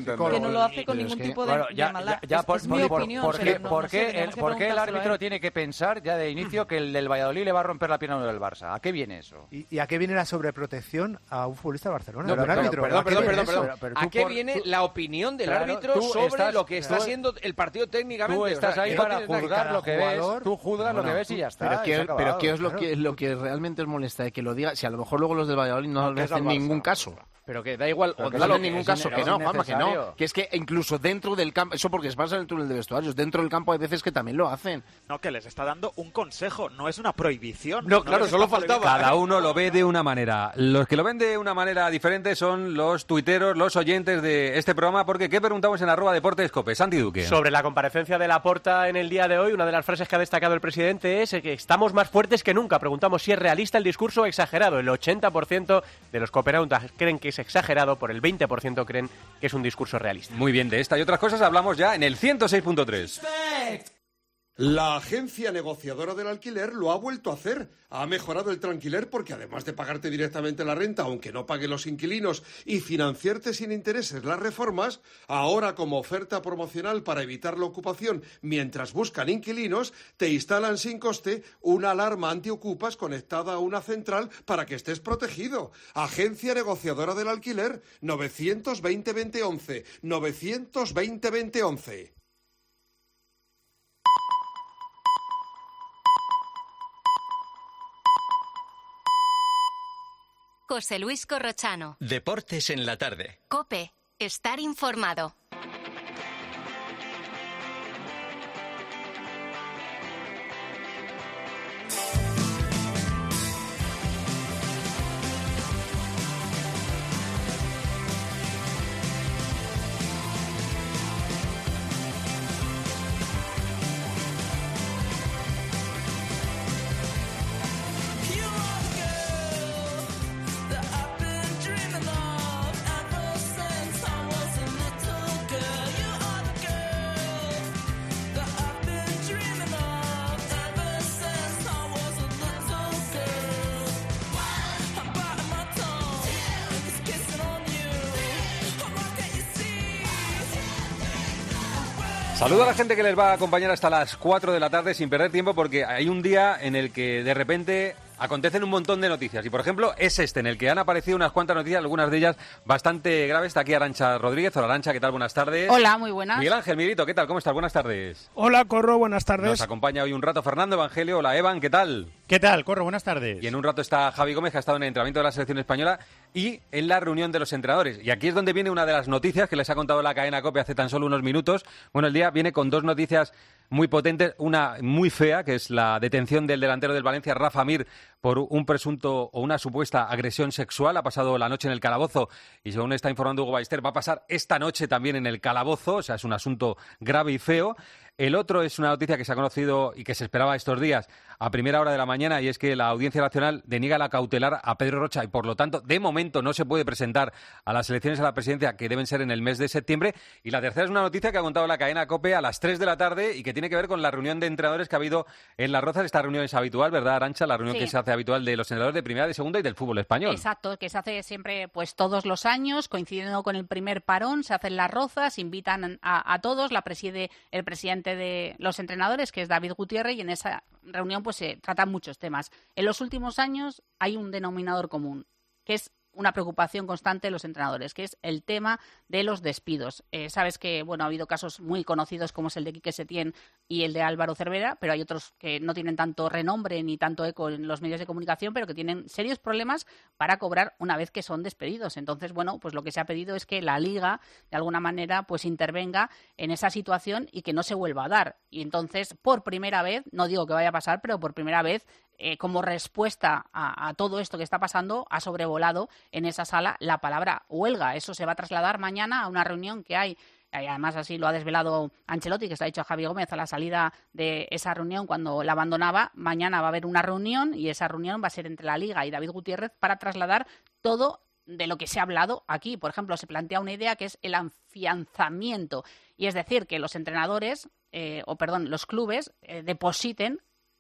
lo hace con ningún tipo de maldad. Es mi opinión. ¿Por qué el árbitro tiene que pensar ya de inicio que el del Valladolid le va a romper la pierna del Barça? ¿A qué viene eso? ¿Y a qué viene la sobreprotección a un futbolista de Barcelona? No, perdón. ¿A qué viene la opinión del árbitro sobre lo que está haciendo el partido técnicamente? Tú estás ahí para juzgar lo que ves. Tú juzgas lo que ves y ya está. Pero ¿qué es lo que realmente os molesta de que lo diga? Si a lo mejor luego los del Valladolid no le hacen ningún caso. Pero que da igual, o no en ningún caso, que no, Juanma, que no. Que es que incluso dentro del campo, eso porque se pasa en el túnel de vestuarios, dentro del campo hay veces que también lo hacen. No, que les está dando un consejo, no es una prohibición. No, claro, solo faltaba. Cada uno lo ve de una manera. Los que lo ven de una manera diferente son los tuiteros, los oyentes de este programa, porque ¿qué preguntamos en @deportescope? Santi Duque. Sobre la comparecencia de Laporta en el día de hoy, una de las frases que ha destacado el presidente es que estamos más fuertes que nunca. Preguntamos si es realista el discurso o exagerado. El 80% de los cooperantes creen que es exagerado, por el 20% creen que es un discurso realista. Muy bien, de esta y otras cosas hablamos ya en el 106.3. La agencia negociadora del alquiler lo ha vuelto a hacer. Ha mejorado el Tranquiler porque además de pagarte directamente la renta, aunque no paguen los inquilinos, y financiarte sin intereses las reformas, ahora como oferta promocional para evitar la ocupación mientras buscan inquilinos, te instalan sin coste una alarma antiocupas conectada a una central para que estés protegido. Agencia negociadora del alquiler, 920-2011, 920-2011. José Luis Corrochano. Deportes en la tarde. COPE. Estar informado. Saludo a la gente que les va a acompañar hasta las 4 de la tarde sin perder tiempo, porque hay un día en el que de repente acontecen un montón de noticias. Y por ejemplo es este, en el que han aparecido unas cuantas noticias, algunas de ellas bastante graves. Está aquí Arantxa Rodríguez. Hola Arantxa, ¿qué tal? Buenas tardes. Hola, muy buenas. Miguel Ángel Mirito, ¿qué tal? ¿Cómo estás? Buenas tardes. Hola Corro, buenas tardes. Nos acompaña hoy un rato Fernando Evangelio. Hola Evan, ¿qué tal? ¿Qué tal, Corro? Buenas tardes. Y en un rato está Javi Gómez, que ha estado en el entrenamiento de la selección española y en la reunión de los entrenadores. Y aquí es donde viene una de las noticias que les ha contado la cadena COPE hace tan solo unos minutos. Bueno, el día viene con dos noticias muy potentes, una muy fea, que es la detención del delantero del Valencia, Rafa Mir, por un presunto o una supuesta agresión sexual. Ha pasado la noche en el calabozo y, según está informando Hugo Ballester, va a pasar esta noche también en el calabozo. O sea, es un asunto grave y feo. El otro es una noticia que se ha conocido y que se esperaba estos días a primera hora de la mañana, y es que la Audiencia Nacional deniega la cautelar a Pedro Rocha y, por lo tanto, de momento no se puede presentar a las elecciones a la presidencia, que deben ser en el mes de septiembre. Y la tercera es una noticia que ha contado la cadena COPE a las 3 de la tarde y que tiene que ver con la reunión de entrenadores que ha habido en Las Rozas. Esta reunión es habitual, ¿verdad, Arantxa? La reunión que se hace habitual de los entrenadores de primera, de segunda y del fútbol español. Exacto, que se hace siempre pues todos los años, coincidiendo con el primer parón, se hacen Las Rozas, invitan a todos, la preside el presidente de los entrenadores, que es David Gutiérrez, y en esa reunión pues se tratan muchos temas. En los últimos años hay un denominador común, que es una preocupación constante de los entrenadores, que es el tema de los despidos. Sabes que ha habido casos muy conocidos como es el de Quique Setién y el de Álvaro Cervera, pero hay otros que no tienen tanto renombre ni tanto eco en los medios de comunicación, pero que tienen serios problemas para cobrar una vez que son despedidos. Entonces, pues lo que se ha pedido es que la Liga, de alguna manera, pues intervenga en esa situación y que no se vuelva a dar. Y entonces, por primera vez, no digo que vaya a pasar, pero por primera vez, como respuesta a todo esto que está pasando, ha sobrevolado en esa sala la palabra huelga. Eso se va a trasladar mañana a una reunión que hay. Además, así lo ha desvelado Ancelotti, que se lo ha dicho a Javi Gómez a la salida de esa reunión cuando la abandonaba. Mañana va a haber una reunión y esa reunión va a ser entre la Liga y David Gutiérrez para trasladar todo de lo que se ha hablado aquí. Por ejemplo, se plantea una idea que es el afianzamiento. Y es decir, que los entrenadores, los clubes, depositen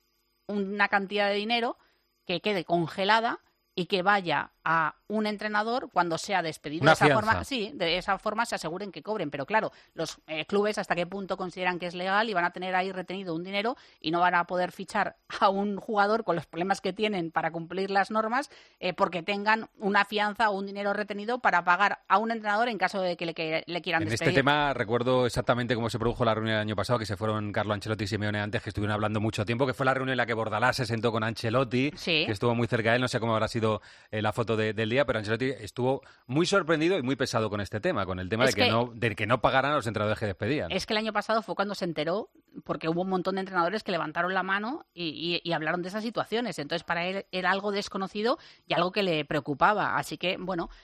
una cantidad de dinero que quede congelada y que vaya a un entrenador cuando sea despedido. De esa forma se aseguren que cobren. Pero claro, los clubes hasta qué punto consideran que es legal y van a tener ahí retenido un dinero y no van a poder fichar a un jugador con los problemas que tienen para cumplir las normas porque tengan una fianza o un dinero retenido para pagar a un entrenador en caso de que le quieran despedir. En este tema recuerdo exactamente cómo se produjo la reunión el año pasado, que se fueron Carlo Ancelotti y Simeone antes, que estuvieron hablando mucho tiempo, que fue la reunión en la que Bordalás se sentó con Ancelotti, que estuvo muy cerca de él. No sé cómo habrá sido la foto del día, pero Ancelotti estuvo muy sorprendido y muy pesado con este tema, con el tema de que no pagaran a los entrenadores que despedían. Es que el año pasado fue cuando se enteró, porque hubo un montón de entrenadores que levantaron la mano y hablaron de esas situaciones. Entonces, para él era algo desconocido y algo que le preocupaba. Así que,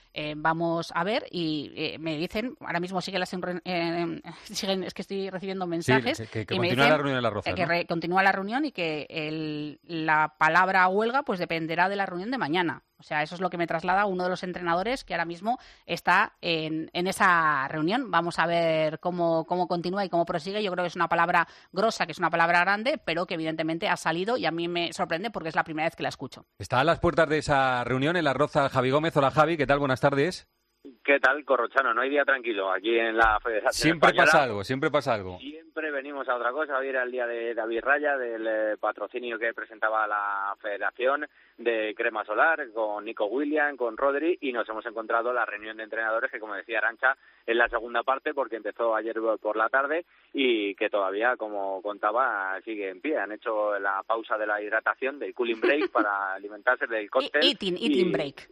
vamos a ver. Y me dicen, ahora mismo siguen, es que estoy recibiendo mensajes. Sí, que continúa la reunión en Las Rozas, continúa la reunión y que la palabra huelga pues dependerá de la reunión de mañana. O sea, eso es lo que me traslada uno de los entrenadores que ahora mismo está en esa reunión. Vamos a ver cómo continúa y cómo prosigue. Yo creo que es una palabra grosa, que es una palabra grande, pero que evidentemente ha salido y a mí me sorprende porque es la primera vez que la escucho. Está a las puertas de esa reunión en Las Rozas Javi Gómez. Hola Javi, ¿qué tal? Buenas tardes. ¿Qué tal, Corrochano? No hay día tranquilo aquí en la Federación Siempre Española. Siempre pasa algo. Siempre venimos a otra cosa. Hoy era el día de David Raya, del patrocinio que presentaba la Federación de Crema Solar, con Nico Williams, con Rodri, y nos hemos encontrado la reunión de entrenadores que, como decía Arantxa, es la segunda parte porque empezó ayer por la tarde y que todavía, como contaba, sigue en pie. Han hecho la pausa de la hidratación, del cooling break, para alimentarse del cóctel. Eating break.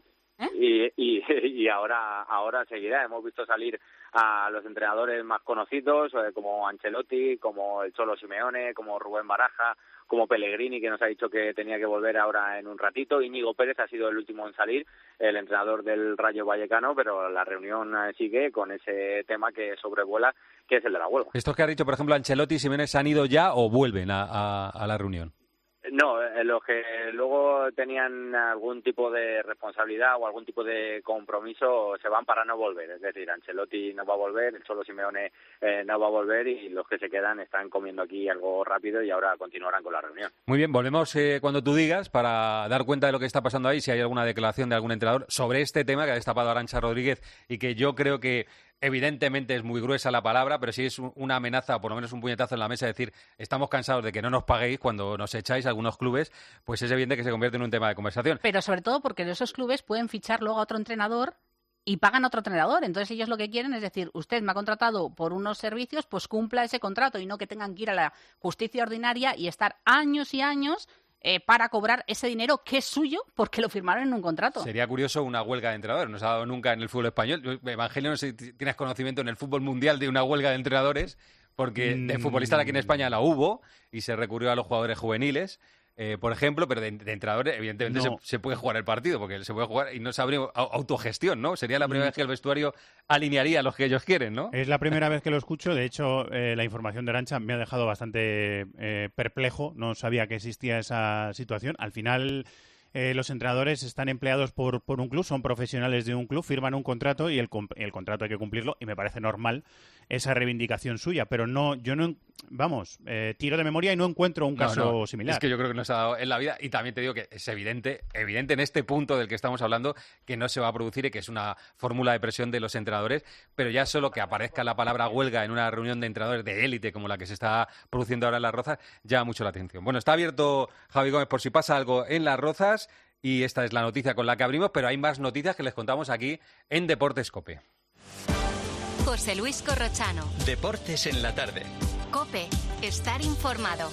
Y ahora seguirá. Hemos visto salir a los entrenadores más conocidos, como Ancelotti, como el Cholo Simeone, como Rubén Baraja, como Pellegrini, que nos ha dicho que tenía que volver ahora en un ratito. Íñigo Pérez ha sido el último en salir, el entrenador del Rayo Vallecano, pero la reunión sigue con ese tema que sobrevuela, que es el de la huelga. ¿Estos que ha dicho, por ejemplo, Ancelotti y Simeone, se han ido ya o vuelven a la reunión? No, los que luego tenían algún tipo de responsabilidad o algún tipo de compromiso se van para no volver. Es decir, Ancelotti no va a volver, el Cholo Simeone no va a volver, y los que se quedan están comiendo aquí algo rápido y ahora continuarán con la reunión. Muy bien, volvemos cuando tú digas para dar cuenta de lo que está pasando ahí, si hay alguna declaración de algún entrenador sobre este tema que ha destapado Arantxa Rodríguez y que yo creo que evidentemente es muy gruesa la palabra, pero sí es una amenaza, o por lo menos un puñetazo en la mesa, decir, estamos cansados de que no nos paguéis cuando nos echáis algunos clubes, pues es evidente que se convierte en un tema de conversación. Pero sobre todo porque esos clubes pueden fichar luego a otro entrenador y pagan a otro entrenador. Entonces ellos lo que quieren es decir, usted me ha contratado por unos servicios, pues cumpla ese contrato y no que tengan que ir a la justicia ordinaria y estar años y años para cobrar ese dinero que es suyo porque lo firmaron en un contrato. Sería curioso una huelga de entrenadores. No se ha dado nunca en el fútbol español. Evangelio, no sé si tienes conocimiento en el fútbol mundial de una huelga de entrenadores, porque de futbolistas aquí en España la hubo y se recurrió a los jugadores juveniles. Por ejemplo, pero de entrenadores, evidentemente no. se puede jugar el partido, porque se puede jugar y no se habría autogestión, ¿no? Sería la primera vez que el vestuario alinearía a los que ellos quieren, ¿no? Es la primera vez que lo escucho. De hecho, la información de Arantxa me ha dejado bastante perplejo. No sabía que existía esa situación. Al final, los entrenadores están empleados por un club, son profesionales de un club, firman un contrato y el contrato hay que cumplirlo, y me parece normal esa reivindicación suya, pero tiro de memoria y no encuentro un caso similar. Es que yo creo que no se ha dado en la vida, y también te digo que es evidente en este punto del que estamos hablando, que no se va a producir y que es una fórmula de presión de los entrenadores, pero ya solo que aparezca la palabra huelga en una reunión de entrenadores de élite como la que se está produciendo ahora en Las Rozas, llama mucho la atención. Bueno, está abierto, Javi Gómez, por si pasa algo en Las Rozas, y esta es la noticia con la que abrimos, pero hay más noticias que les contamos aquí en Deportes COPE. José Luis Corrochano. Deportes en la tarde. COPE. Estar informado.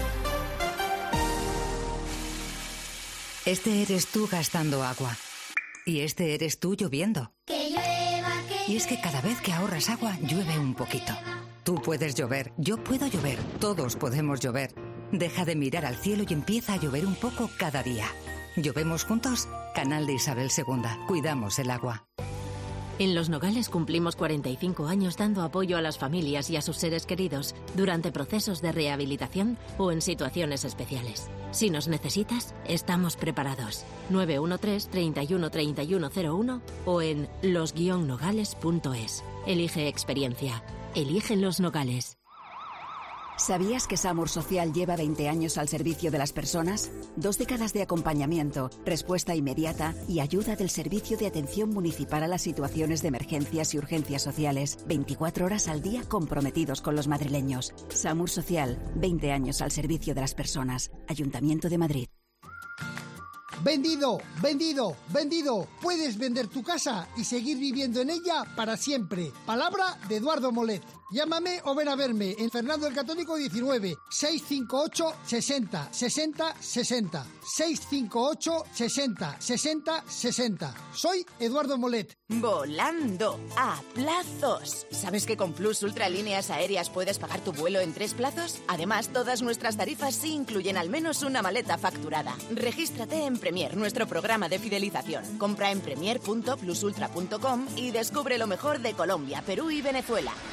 Este eres tú gastando agua. Y este eres tú lloviendo. Que llueva, que y es que cada vez que ahorras agua, llueve un poquito. Tú puedes llover, yo puedo llover, todos podemos llover. Deja de mirar al cielo y empieza a llover un poco cada día. ¿Llovemos juntos? Canal de Isabel II. Cuidamos el agua. En Los Nogales cumplimos 45 años dando apoyo a las familias y a sus seres queridos durante procesos de rehabilitación o en situaciones especiales. Si nos necesitas, estamos preparados. 913 31 3101 o en los-nogales.es. Elige experiencia. Eligen Los Nogales. ¿Sabías que Samur Social lleva 20 años al servicio de las personas? 2 décadas de acompañamiento, respuesta inmediata y ayuda del Servicio de Atención Municipal a las situaciones de emergencias y urgencias sociales. 24 horas al día comprometidos con los madrileños. Samur Social, 20 años al servicio de las personas. Ayuntamiento de Madrid. ¡Vendido! ¡Vendido! ¡Vendido! Puedes vender tu casa y seguir viviendo en ella para siempre. Palabra de Eduardo Molet. Llámame o ven a verme en Fernando el Católico 19 658 60 60 60 658 60 60 60. Soy Eduardo Molet. Volando a plazos. ¿Sabes que con Plus Ultralíneas Aéreas puedes pagar tu vuelo en 3 plazos? Además, todas nuestras tarifas sí incluyen al menos una maleta facturada. Regístrate en Premier, nuestro programa de fidelización. Compra en premier.plusultra.com y descubre lo mejor de Colombia, Perú y Venezuela. Plus Ultra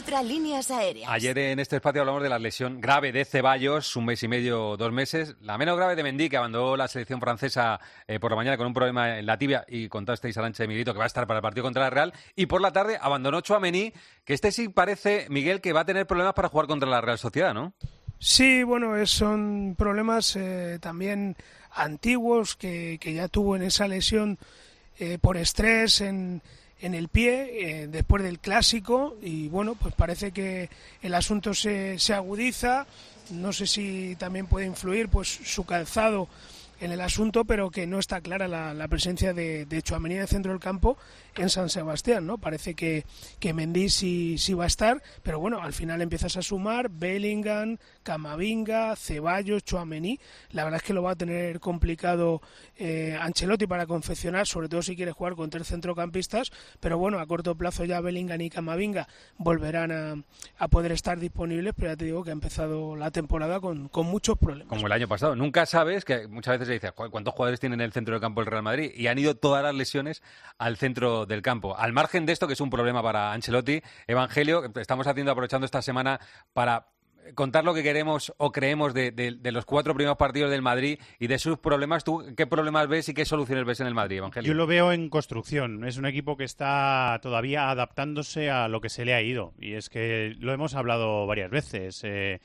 Ultralíneas Aéreas. Ayer en este espacio hablamos de la lesión grave de Ceballos, 1 mes y medio, 2 meses. La menos grave de Mendy, que abandonó la selección francesa por la mañana con un problema en la tibia, y contasteis a Arantxa y Miguelito que va a estar para el partido contra la Real. Y por la tarde abandonó Tchouaméni, que sí parece, Miguel, que va a tener problemas para jugar contra la Real Sociedad, ¿no? Sí, bueno, son problemas también antiguos que ya tuvo en esa lesión por estrés en el pie después del Clásico, y bueno, pues parece que el asunto se agudiza. No sé si también puede influir pues su calzado en el asunto, pero que no está clara la presencia de Tchouaméni en el centro del campo en San Sebastián, ¿no? Parece que Mendy sí va a estar, pero bueno, al final empiezas a sumar Bellingham, Camavinga, Ceballos, Tchouaméni. La verdad es que lo va a tener complicado Ancelotti para confeccionar, sobre todo si quiere jugar con 3 centrocampistas, pero bueno, a corto plazo ya Bellingham y Camavinga volverán a poder estar disponibles, pero ya te digo que ha empezado la temporada con muchos problemas. Como el año pasado. Nunca sabes, que muchas veces se dice cuántos jugadores tiene en el centro del campo el Real Madrid, y han ido todas las lesiones al centro del campo. Al margen de esto, que es un problema para Ancelotti, Evangelio, estamos aprovechando esta semana para contar lo que queremos o creemos de los 4 primeros partidos del Madrid y de sus problemas. ¿Tú qué problemas ves y qué soluciones ves en el Madrid, Evangelio? Yo lo veo en construcción. Es un equipo que está todavía adaptándose a lo que se le ha ido, y es que lo hemos hablado varias veces.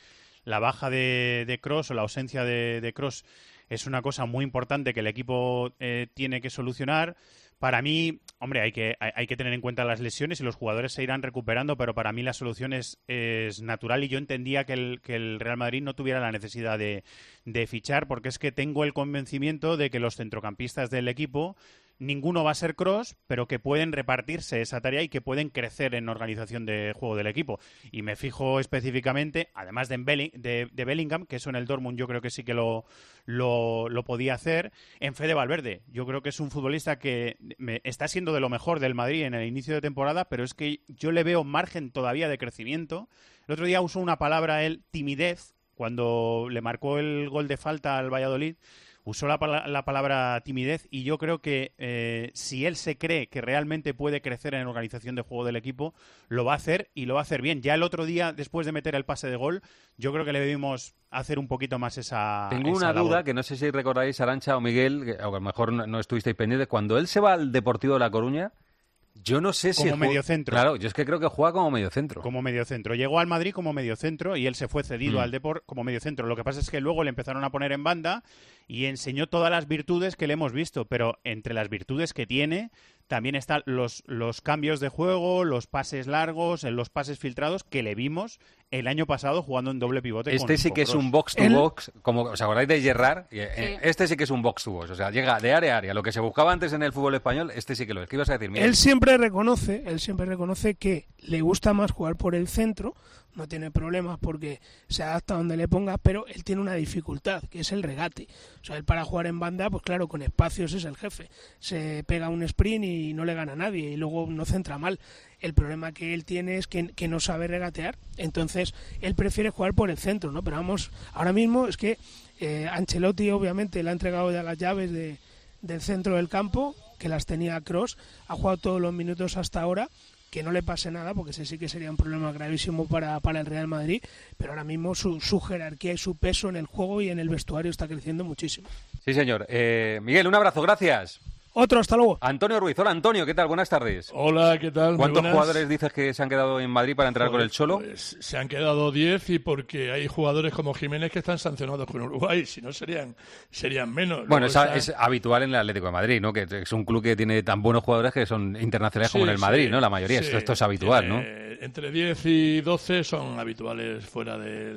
La baja de Kroos o la ausencia de Kroos es una cosa muy importante que el equipo tiene que solucionar. Para mí, hombre, hay que tener en cuenta las lesiones y los jugadores se irán recuperando, pero para mí la solución es natural, y yo entendía que el Real Madrid no tuviera la necesidad de fichar, porque es que tengo el convencimiento de que los centrocampistas del equipo, ninguno va a ser Kroos, pero que pueden repartirse esa tarea y que pueden crecer en organización de juego del equipo. Y me fijo específicamente, además de Bellingham, que eso en el Dortmund yo creo que sí que lo podía hacer, en Fede Valverde. Yo creo que es un futbolista que está siendo de lo mejor del Madrid en el inicio de temporada, pero es que yo le veo margen todavía de crecimiento. El otro día usó una palabra, timidez, cuando le marcó el gol de falta al Valladolid. Usó la palabra timidez, y yo creo que si él se cree que realmente puede crecer en organización de juego del equipo, lo va a hacer, y lo va a hacer bien. Ya el otro día, después de meter el pase de gol, yo creo que le debimos hacer un poquito más esa Tengo una labor. duda que no sé si recordáis, Arantxa o Miguel, que a lo mejor no estuvisteis pendientes. Cuando él se va al Deportivo de La Coruña, yo no sé si... Como mediocentro. Claro, yo es que creo que juega como mediocentro. Como mediocentro. Llegó al Madrid como mediocentro y él se fue cedido al Depor como mediocentro. Lo que pasa es que luego le empezaron a poner en banda y enseñó todas las virtudes que le hemos visto, pero entre las virtudes que tiene también están los cambios de juego, los pases largos, los pases filtrados que le vimos el año pasado jugando en doble pivote. Sí que es un box to box, como os acordáis de Gerrard. Sí. Este sí que es un box to box, o sea, llega de área a área. Lo que se buscaba antes en el fútbol español, sí que lo es. ¿Qué ibas a decir, Miguel? Él siempre reconoce que le gusta más jugar por el centro. No tiene problemas porque se adapta donde le ponga, pero él tiene una dificultad, que es el regate. O sea, él para jugar en banda, pues claro, con espacios es el jefe. Se pega un sprint y no le gana a nadie, y luego no centra mal. El problema que él tiene es que no sabe regatear, entonces él prefiere jugar por el centro, ¿no? Pero vamos, ahora mismo es que Ancelotti obviamente le ha entregado ya las llaves del centro del campo, que las tenía Kroos, ha jugado todos los minutos hasta ahora. Que no le pase nada, porque ese sí que sería un problema gravísimo para el Real Madrid, pero ahora mismo su jerarquía y su peso en el juego y en el vestuario está creciendo muchísimo. Sí, señor. Miguel, un abrazo, gracias. Otro, hasta luego. Antonio Ruiz. Hola, Antonio, ¿qué tal? Buenas tardes. Hola, ¿qué tal? ¿Cuántos jugadores dices que se han quedado en Madrid para entrenar con el Cholo? Pues se han quedado 10, y porque hay jugadores como Jiménez que están sancionados con Uruguay, si no serían menos. Bueno, es habitual en el Atlético de Madrid, ¿no? Que es un club que tiene tan buenos jugadores que son internacionales como en el Madrid, ¿no? La mayoría, esto es habitual, ¿no? Entre 10 y 12 son habituales fuera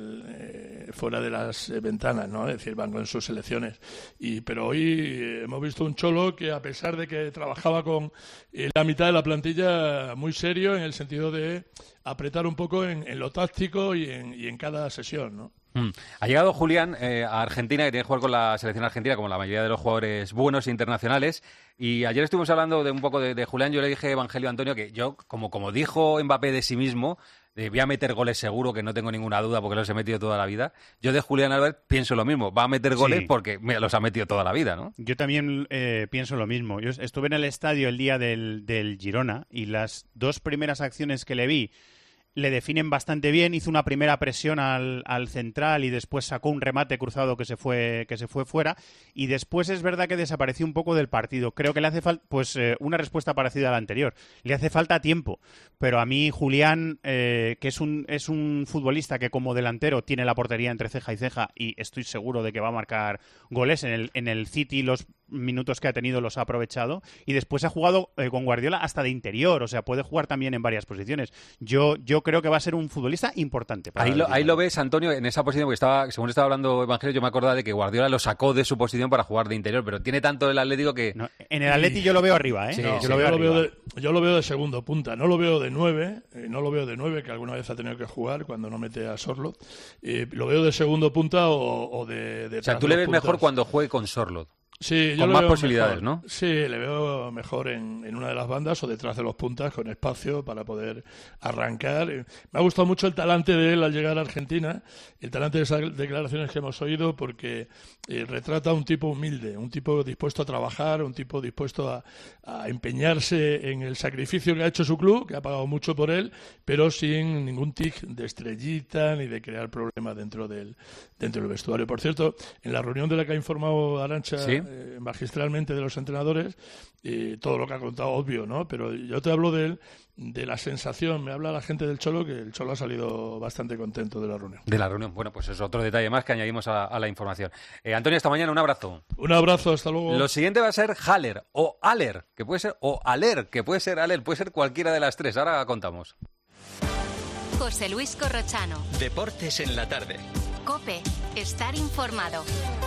de las ventanas, ¿no? Es decir, van con sus selecciones. Pero hoy hemos visto un Cholo que, a pesar de que trabajaba con la mitad de la plantilla, muy serio en el sentido de apretar un poco en lo táctico y en cada sesión, ¿no? Ha llegado Julián a Argentina, que tiene que jugar con la selección argentina, como la mayoría de los jugadores buenos e internacionales. Y ayer estuvimos hablando de un poco de Julián. Yo le dije a Evangelio Antonio que yo, como dijo Mbappé de sí mismo, voy a meter goles seguro, que no tengo ninguna duda porque los he metido toda la vida. Yo de Julián Álvarez pienso lo mismo, va a meter goles porque los ha metido toda la vida, ¿no? Yo también pienso lo mismo. Yo estuve en el estadio el día del Girona, y las 2 primeras acciones que le vi le definen bastante bien, hizo una primera presión al central y después sacó un remate cruzado que se fue fuera, y después es verdad que desapareció un poco del partido. Creo que le hace falta una respuesta parecida a la anterior. Le hace falta tiempo, pero a mí Julián, que es un futbolista que como delantero tiene la portería entre ceja y ceja, y estoy seguro de que va a marcar goles en el City. Los minutos que ha tenido los ha aprovechado, y después ha jugado con Guardiola hasta de interior, o sea, puede jugar también en varias posiciones. Yo creo que va a ser un futbolista importante. Ahí lo ves, Antonio, en esa posición, porque según estaba hablando Evangelio, yo me acordaba de que Guardiola lo sacó de su posición para jugar de interior, pero tiene tanto el Atlético que... No, en el Atlético yo lo veo arriba, ¿eh? Sí, yo lo veo de segundo punta, no lo veo de 9, que alguna vez ha tenido que jugar cuando no mete a Sorloth. Lo veo de segundo punta o de... O sea, tú le ves mejor cuando juegue con Sorloth. Sí, con más posibilidades, mejor, ¿no? Sí, le veo mejor en una de las bandas o detrás de los puntas, con espacio para poder arrancar. Me ha gustado mucho el talante de él al llegar a Argentina, el talante de esas declaraciones que hemos oído, porque retrata a un tipo humilde, un tipo dispuesto a trabajar, un tipo dispuesto a empeñarse en el sacrificio que ha hecho su club, que ha pagado mucho por él, pero sin ningún tic de estrellita ni de crear problemas dentro del vestuario. Por cierto, en la reunión de la que ha informado Arantxa, ¿sí?, magistralmente, de los entrenadores, todo lo que ha contado, obvio, ¿no? Pero yo te hablo de la sensación, me habla la gente del Cholo, que el Cholo ha salido bastante contento de la reunión. De la reunión, bueno, pues es otro detalle más que añadimos a la información. Antonio, hasta mañana, un abrazo. Un abrazo, hasta luego. Lo siguiente va a ser Haller o Aller, que puede ser, o Aller, que puede ser Aller, puede ser cualquiera de las tres, ahora contamos. José Luis Corrochano. Deportes en la tarde. COPE, estar informado.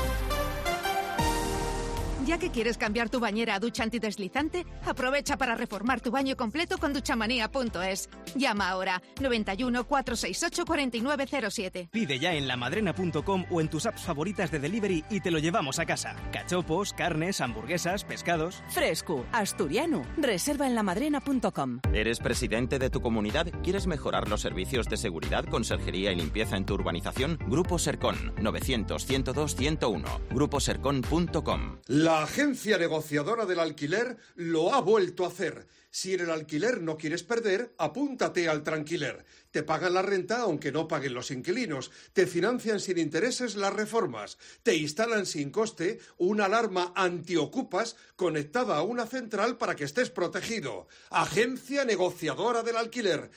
Ya que quieres cambiar tu bañera a ducha antideslizante, aprovecha para reformar tu baño completo con duchamanía.es. Llama ahora 91 468 4907. Pide ya en lamadrena.com o en tus apps favoritas de delivery y te lo llevamos a casa. Cachopos, carnes, hamburguesas, pescados. Fresco, asturiano. Reserva en lamadrena.com. ¿Eres presidente de tu comunidad? ¿Quieres mejorar los servicios de seguridad, conserjería y limpieza en tu urbanización? Grupo Sercon, 900-102-101. gruposercon.com. La agencia negociadora del alquiler lo ha vuelto a hacer. Si en el alquiler no quieres perder, apúntate al Tranquiler. Te pagan la renta aunque no paguen los inquilinos. Te financian sin intereses las reformas. Te instalan sin coste una alarma antiocupas conectada a una central para que estés protegido. Agencia negociadora del alquiler.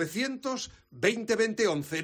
900-2020-11.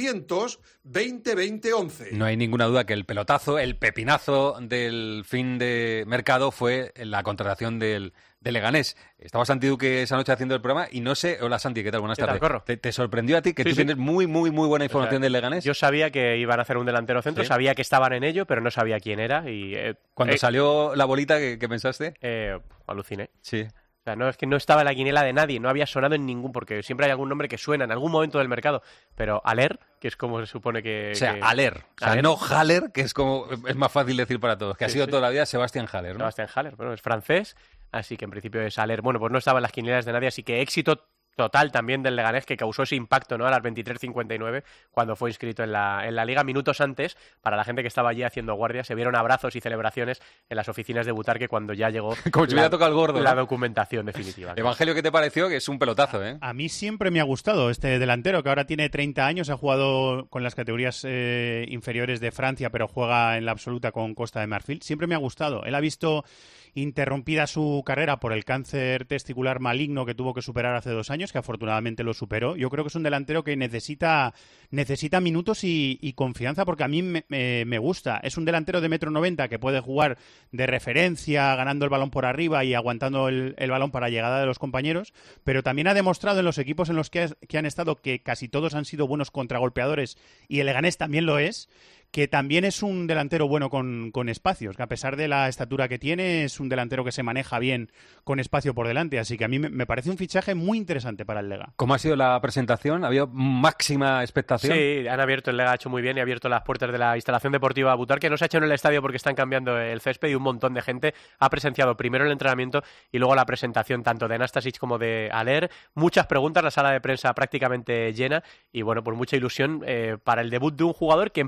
900-2020-11. No hay ninguna duda que el pelotazo, el pepinazo del fin de mercado fue la contratación del Leganés. Estaba Santi Duque esa noche haciendo el programa y no sé... Hola Santi, ¿qué tal? Buenas tardes. ¿Te sorprendió a ti que tú tienes muy buena información del Leganés? Yo sabía que iban a hacer un delantero centro, sabía que estaban en ello, pero no sabía quién era. Y cuando salió la bolita, ¿qué pensaste? Aluciné. Sí. O sea, no, es que no estaba en la quiniela de nadie, no había sonado en ningún, porque siempre hay algún nombre que suena en algún momento del mercado. Pero Aller, que es como se supone que... O sea, Aller. O sea, no Haller, que es como es más fácil decir para todos, que ha sido toda la vida Sebastián Haller, ¿no? Sebastián Haller, bueno, es francés. Así que en principio es Aller. Bueno, pues no estaba en las quinielas de nadie, así que éxito total también del Leganés, que causó ese impacto, ¿no?, a las 23:59 cuando fue inscrito en la Liga. Minutos antes, para la gente que estaba allí haciendo guardia, se vieron abrazos y celebraciones en las oficinas de Butarque cuando ya llegó como si hubiera tocado el gordo, la documentación definitiva. Evangelio, ¿qué te pareció? Que es un pelotazo, ¿eh? A mí siempre me ha gustado este delantero, que ahora tiene 30 años, ha jugado con las categorías inferiores de Francia, pero juega en la absoluta con Costa de Marfil. Siempre me ha gustado. Él ha visto interrumpida su carrera por el cáncer testicular maligno que tuvo que superar hace 2 años, que afortunadamente lo superó. Yo creo que es un delantero que necesita minutos y confianza, porque a mí me gusta. Es un delantero de 1,90 m que puede jugar de referencia, ganando el balón por arriba y aguantando el balón para llegada de los compañeros, pero también ha demostrado en los equipos en los que han estado, que casi todos han sido buenos contragolpeadores, y el Leganés también lo es, que también es un delantero bueno con espacios, que a pesar de la estatura que tiene, es un delantero que se maneja bien con espacio por delante, así que a mí me parece un fichaje muy interesante para el Lega. ¿Cómo ha sido la presentación? ¿Ha habido máxima expectación? Sí, el Lega ha hecho muy bien y ha abierto las puertas de la instalación deportiva Butarque. No se ha hecho en el estadio porque están cambiando el césped y un montón de gente ha presenciado primero el entrenamiento y luego la presentación tanto de Anastasic como de Aller. Muchas preguntas, la sala de prensa prácticamente llena y bueno, pues mucha ilusión para el debut de un jugador que en principio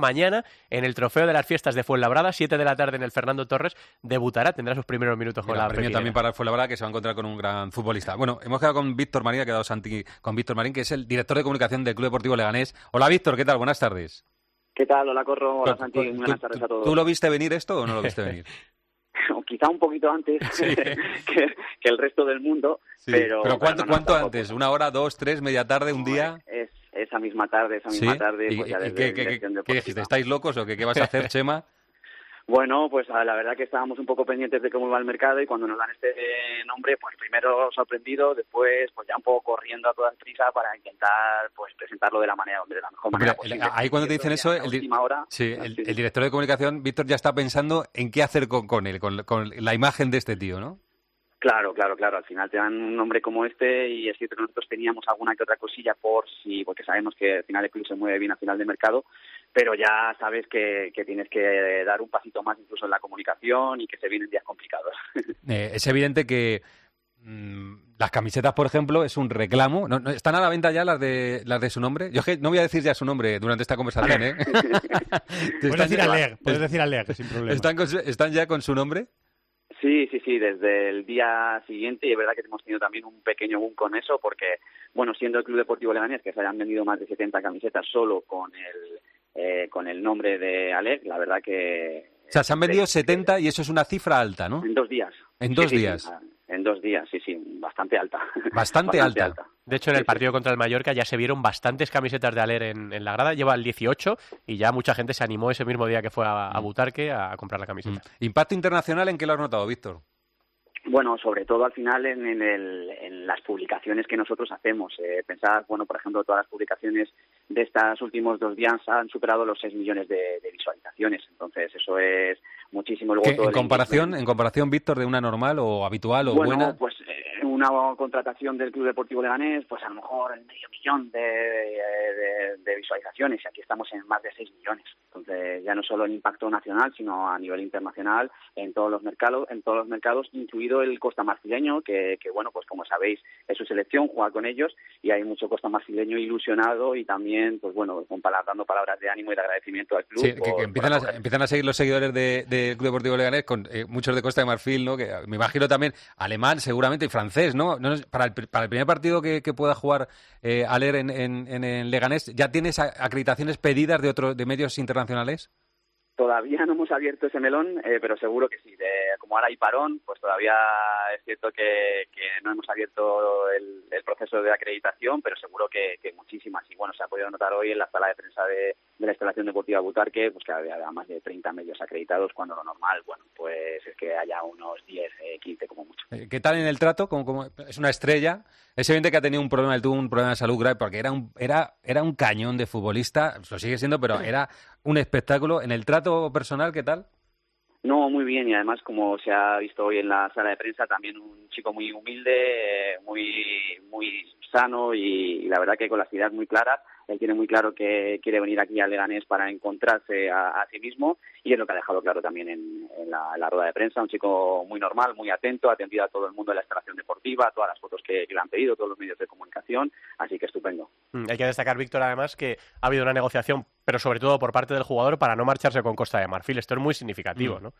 mañana en el Trofeo de las Fiestas de Fuenlabrada, 7 de la tarde en el Fernando Torres, debutará, tendrá sus primeros minutos con la premio también para el Fuenlabrada, que se va a encontrar con un gran futbolista. Bueno, hemos quedado con Víctor Marín, ha quedado Santi con Víctor Marín, que es el director de comunicación del Club Deportivo Leganés. Hola Víctor, ¿qué tal? Buenas tardes. ¿Qué tal? Hola Corro, hola Santi, buenas tardes a todos. ¿Tú lo viste venir esto o no lo viste venir? Quizá un poquito antes que el resto del mundo, sí. Pero ¿cuánto antes? ¿1 hora, 2, 3, media tarde, un día? Es esa misma tarde, pues ya desde ¿Qué dijiste? ¿Estáis locos o qué vas a hacer, Chema? Bueno, pues la verdad que estábamos un poco pendientes de cómo va el mercado y cuando nos dan este nombre, pues primero sorprendido, después pues ya un poco corriendo a toda prisa para intentar pues presentarlo de la mejor manera posible. Ahí cuando te dicen eso, el director de comunicación, Víctor, ya está pensando en qué hacer con él, con la imagen de este tío, ¿no? Claro. Al final te dan un nombre como este y es cierto que nosotros teníamos alguna que otra cosilla porque sabemos que al final el club se mueve bien a final de mercado, pero ya sabes que tienes que dar un pasito más incluso en la comunicación y que se vienen días complicados. Es evidente que las camisetas, por ejemplo, es un reclamo. ¿No están a la venta ya las de su nombre? Yo no voy a decir ya su nombre durante esta conversación, ¿eh? Puedes decir Aleg, sin problema. ¿Están ya con su nombre? Sí, desde el día siguiente, y es verdad que hemos tenido también un pequeño boom con eso, porque, bueno, siendo el Club Deportivo Leganés, que se hayan vendido más de 70 camisetas solo con el nombre de Aleg, la verdad que... O sea, se han vendido 70 y eso es una cifra alta, ¿no? En 2 días. ¿En 2 días? En 2 días, sí, bastante alta. Bastante alta. De hecho, en el partido contra el Mallorca ya se vieron bastantes camisetas de Aler en la grada, lleva el 18 y ya mucha gente se animó ese mismo día que fue a Butarque a comprar la camiseta. ¿Impacto internacional en qué lo has notado, Víctor? Bueno, sobre todo al final en las publicaciones que nosotros hacemos. Pensad, bueno, por ejemplo, todas las publicaciones de estos últimos 2 días han superado los 6 millones de visualizaciones. Entonces, eso es muchísimo. Luego, ¿En comparación, Víctor, de una normal o habitual o buena? Bueno, pues una contratación del Club Deportivo Leganés, pues a lo mejor el 500.000 de visualizaciones, y aquí estamos en más de 6 millones. Entonces, ya no solo en impacto nacional, sino a nivel internacional, en todos los mercados, incluido el Costa Marfileño, que bueno, pues como sabéis, es su selección, juega con ellos, y hay mucho Costa Marfileño ilusionado y también, pues bueno, dando palabras de ánimo y de agradecimiento al club. Sí, que empiezan a seguir los seguidores del Club Deportivo Leganés, con muchos de Costa de Marfil, ¿no? Que me imagino también alemán, seguramente, y francés, ¿no? Para el primer partido que pueda jugar Aler en el Leganés, ¿ya tienes acreditaciones pedidas de medios internacionales? Todavía no hemos abierto ese melón, pero seguro que sí. Como ahora hay parón, pues todavía es cierto que no hemos abierto el proceso de acreditación, pero seguro que muchísimas. Y bueno, se ha podido notar hoy en la sala de prensa de la instalación deportiva Butarque, pues que había más de 30 medios acreditados, cuando lo normal, bueno, pues es que haya unos 10, 15 como mucho. ¿Qué tal en el trato? ¿Cómo es una estrella? Es evidente que ha tenido un problema de salud grave, porque era un cañón de futbolista, lo sigue siendo, pero era un espectáculo. ¿En el trato personal qué tal? No, muy bien, y además, como se ha visto hoy en la sala de prensa, también un chico muy humilde, muy sano y la verdad que con las ideas muy claras. Él tiene muy claro que quiere venir aquí a Leganés para encontrarse a sí mismo, y es lo que ha dejado claro también en la rueda de prensa. Un chico muy normal, muy atento, atendido a todo el mundo de la instalación deportiva, todas las fotos que le han pedido, todos los medios de comunicación, así que estupendo. Hay que destacar, Víctor, además, que ha habido una negociación, pero sobre todo por parte del jugador, para no marcharse con Costa de Marfil. Esto es muy significativo, ¿no?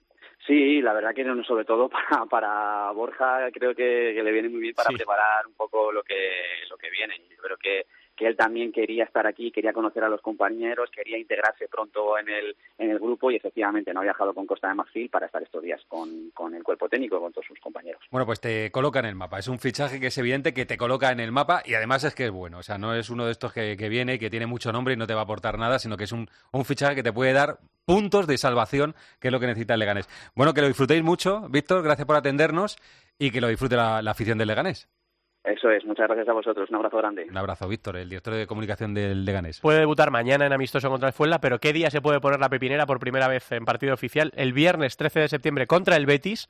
Sí, la verdad que sobre todo para Borja creo que le viene muy bien para preparar un poco lo que viene. Yo creo que él también quería estar aquí, quería conocer a los compañeros, quería integrarse pronto en el grupo, y efectivamente no ha viajado con Costa de Marfil para estar estos días con el cuerpo técnico, con todos sus compañeros. Bueno, pues te coloca en el mapa. Es un fichaje que es evidente que te coloca en el mapa, y además es que es bueno. O sea, no es uno de estos que viene y que tiene mucho nombre y no te va a aportar nada, sino que es un fichaje que te puede dar puntos de salvación, que es lo que necesita el Leganés. Bueno, que lo disfrutéis mucho, Víctor, gracias por atendernos, y que lo disfrute la afición del Leganés. Eso es, muchas gracias a vosotros, un abrazo grande. Un abrazo, Víctor, el director de comunicación del Leganés. Puede debutar mañana en amistoso contra el Fuenla, pero ¿qué día se puede poner la pepinera por primera vez en partido oficial? El viernes 13 de septiembre contra el Betis,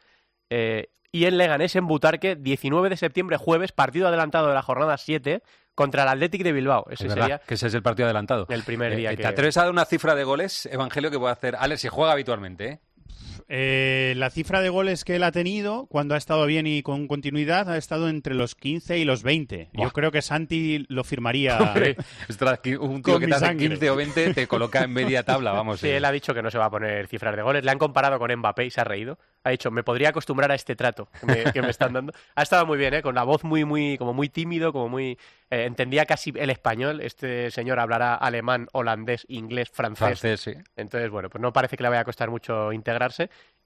y en Leganés, en Butarque, 19 de septiembre, jueves, partido adelantado de la jornada 7 contra el Athletic de Bilbao. Ese es el partido adelantado. El primer día. ¿Te atreves a dar una cifra de goles, Evangelio, que puede hacer Alex si juega habitualmente? La cifra de goles que él ha tenido cuando ha estado bien y con continuidad ha estado entre los 15 y los 20. Yo creo que Santi lo firmaría. Hombre, un tío que te hace 15 o 20 te coloca en media tabla, vamos. Sí, él ha dicho que no se va a poner cifras de goles. Le han comparado con Mbappé y se ha reído. Ha dicho, me podría acostumbrar a este trato que me están dando. Ha estado muy bien, con la voz como muy tímido, como muy... entendía casi el español. Este señor hablará alemán, holandés, inglés, francés. Sí. Entonces, bueno, pues no parece que le vaya a costar mucho integrarse.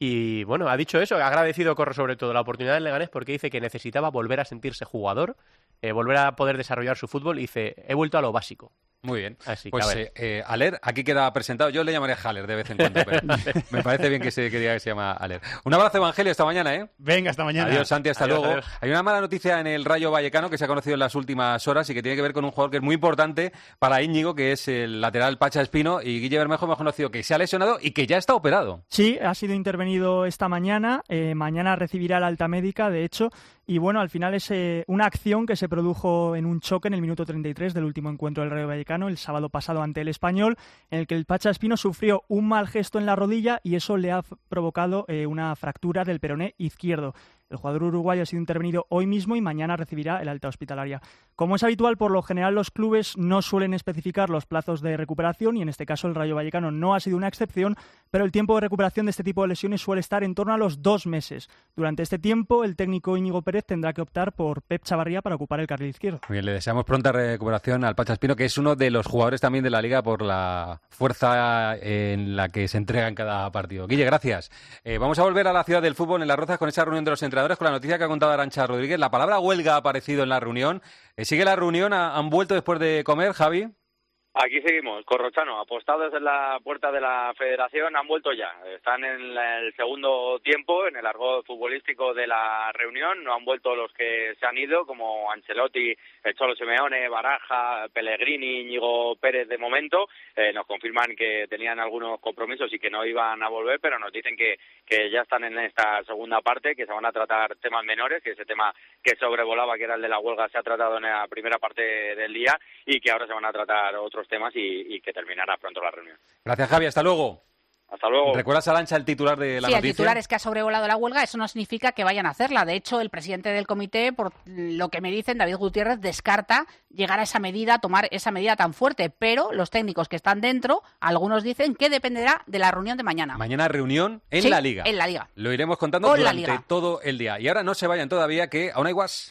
Y bueno, ha dicho eso, ha agradecido Corro sobre todo la oportunidad del Leganés porque dice que necesitaba volver a sentirse jugador, volver a poder desarrollar su fútbol y dice, he vuelto a lo básico. Muy bien. Así pues Haller, aquí queda presentado. Yo le llamaré Haller de vez en cuando, pero me parece bien que diga que se llama Haller. Un abrazo, Evangelio, hasta mañana, ¿eh? Venga, hasta mañana. Adiós, Santi, hasta luego. Adiós. Hay una mala noticia en el Rayo Vallecano que se ha conocido en las últimas horas y que tiene que ver con un jugador que es muy importante para Íñigo, que es el lateral Pacha Espino, y Guille Bermejo hemos conocido que se ha lesionado y que ya está operado. Sí, ha sido intervenido esta mañana. Mañana recibirá la alta médica, de hecho. Y bueno, al final es una acción que se produjo en un choque en el minuto 33 del último encuentro del Rayo Vallecano, el sábado pasado ante el Español, en el que el Pacha Espino sufrió un mal gesto en la rodilla y eso le ha provocado una fractura del peroné izquierdo. El jugador uruguayo ha sido intervenido hoy mismo y mañana recibirá el alta hospitalaria. Como es habitual, por lo general los clubes no suelen especificar los plazos de recuperación y en este caso el Rayo Vallecano no ha sido una excepción, pero el tiempo de recuperación de este tipo de lesiones suele estar en torno a los 2 meses. Durante este tiempo, el técnico Íñigo Pérez tendrá que optar por Pep Chavarría para ocupar el carril izquierdo. Muy bien, le deseamos pronta recuperación al Pacha Espino, que es uno de los jugadores también de la Liga por la fuerza en la que se entrega en cada partido. Guille, gracias. Vamos a volver a la ciudad del fútbol en Las Rozas con esa reunión de los entrenadores, con la noticia que ha contado Arantxa Rodríguez. La palabra huelga ha aparecido en la reunión. ¿Sigue la reunión? ¿Han vuelto después de comer, Javi? Aquí seguimos, Corrochano, apostados en la puerta de la Federación, han vuelto ya. Están en el segundo tiempo, en el argot futbolístico de la reunión. No han vuelto los que se han ido, como Ancelotti, el Cholo Simeone, Baraja, Pellegrini, Íñigo Pérez de momento. Nos confirman que tenían algunos compromisos y que no iban a volver, pero nos dicen que ya están en esta segunda parte, que se van a tratar temas menores, que ese tema que sobrevolaba, que era el de la huelga, se ha tratado en la primera parte del día y que ahora se van a tratar otros temas y que terminará pronto la reunión. Gracias, Javi. Hasta luego. Hasta luego. ¿Recuerdas, Arantxa, el titular de la noticia? Sí, el titular es que ha sobrevolado la huelga. Eso no significa que vayan a hacerla. De hecho, el presidente del comité, por lo que me dicen, David Gutiérrez, descarta llegar a esa medida, tomar esa medida tan fuerte. Pero los técnicos que están dentro, algunos dicen que dependerá de la reunión de mañana. Mañana reunión en la Liga. En la Liga. Lo iremos contando durante todo el día. Y ahora no se vayan todavía, que aún hay guas.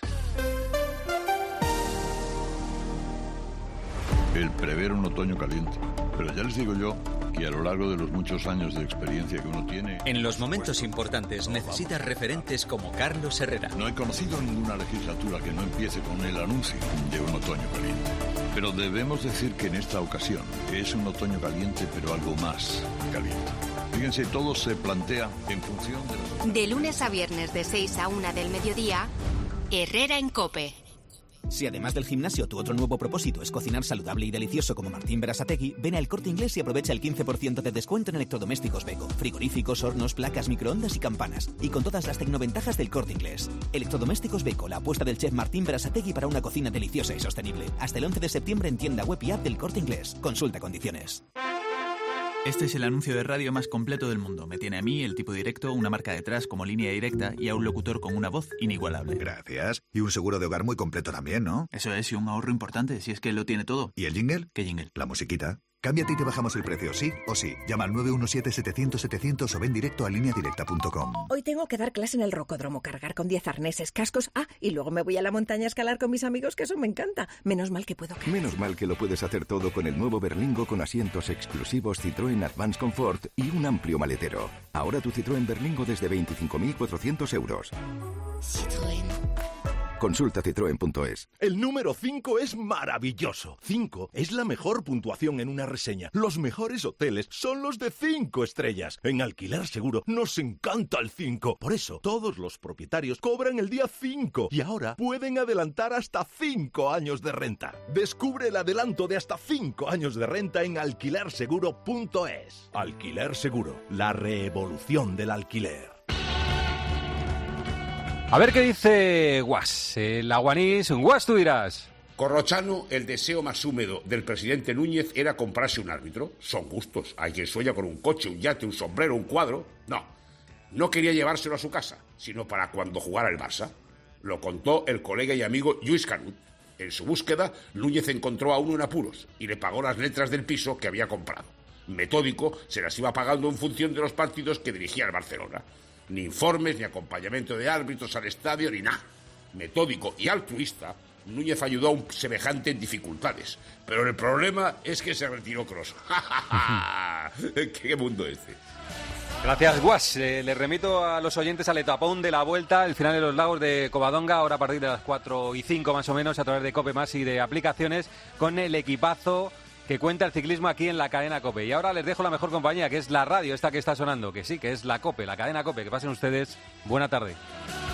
El prever un otoño caliente. Pero ya les digo yo que a lo largo de los muchos años de experiencia que uno tiene... En los momentos importantes necesitas referentes como Carlos Herrera. No he conocido ninguna legislatura que no empiece con el anuncio de un otoño caliente. Pero debemos decir que en esta ocasión es un otoño caliente, pero algo más caliente. Fíjense, todo se plantea en función de... De lunes a viernes de 6 a 1 del mediodía, Herrera en COPE. Si además del gimnasio tu otro nuevo propósito es cocinar saludable y delicioso como Martín Berasategui, ven a El Corte Inglés y aprovecha el 15% de descuento en electrodomésticos Beko, frigoríficos, hornos, placas, microondas y campanas, y con todas las tecnoventajas del Corte Inglés. Electrodomésticos Beko, la apuesta del chef Martín Berasategui para una cocina deliciosa y sostenible. Hasta el 11 de septiembre en tienda web y app del Corte Inglés. Consulta condiciones. Este es el anuncio de radio más completo del mundo. Me tiene a mí, el tipo directo, una marca detrás como línea directa y a un locutor con una voz inigualable. Gracias. Y un seguro de hogar muy completo también, ¿no? Eso es, y un ahorro importante, si es que lo tiene todo. ¿Y el jingle? ¿Qué jingle? La musiquita. Cámbiate y te bajamos el precio, sí o sí. Llama al 917-700-700 o ven directo a lineadirecta.com. Hoy tengo que dar clase en el rocódromo, cargar con 10 arneses, cascos. Y luego me voy a la montaña a escalar con mis amigos, que eso me encanta. Menos mal que puedo. Menos mal que lo puedes hacer todo con el nuevo Berlingo con asientos exclusivos Citroën Advance Comfort y un amplio maletero. Ahora tu Citroën Berlingo desde 25.400 euros. Citroën. Consulta citroen.es. El número 5 es maravilloso. 5 es la mejor puntuación en una reseña. Los mejores hoteles son los de 5 estrellas. En Alquiler Seguro nos encanta el 5. Por eso, todos los propietarios cobran el día 5 y ahora pueden adelantar hasta 5 años de renta. Descubre el adelanto de hasta 5 años de renta en alquilerseguro.es. Alquiler Seguro, la revolución del alquiler. A ver qué dice Guas. El Aguanís, Guas, tú dirás. Corrochano, el deseo más húmedo del presidente Núñez era comprarse un árbitro. Son gustos. Hay quien sueña con un coche, un yate, un sombrero, un cuadro. No. No quería llevárselo a su casa, sino para cuando jugara el Barça. Lo contó el colega y amigo Lluís Canut. En su búsqueda, Núñez encontró a uno en apuros y le pagó las letras del piso que había comprado. Metódico, se las iba pagando en función de los partidos que dirigía el Barcelona. Ni informes, ni acompañamiento de árbitros al estadio, ni nada. Metódico y altruista, Núñez ayudó a un semejante en dificultades. Pero el problema es que se retiró Kroos. ¡Qué mundo este! Gracias, Guas. Le remito a los oyentes al etapón de la Vuelta, el final de los Lagos de Covadonga, ahora a partir de las 4:05 más o menos, a través de COPE Más y de aplicaciones, con el equipazo que cuenta el ciclismo aquí en la cadena COPE. Y ahora les dejo la mejor compañía, que es la radio, esta que está sonando, que sí, que es la COPE, la cadena COPE. Que pasen ustedes buena tarde.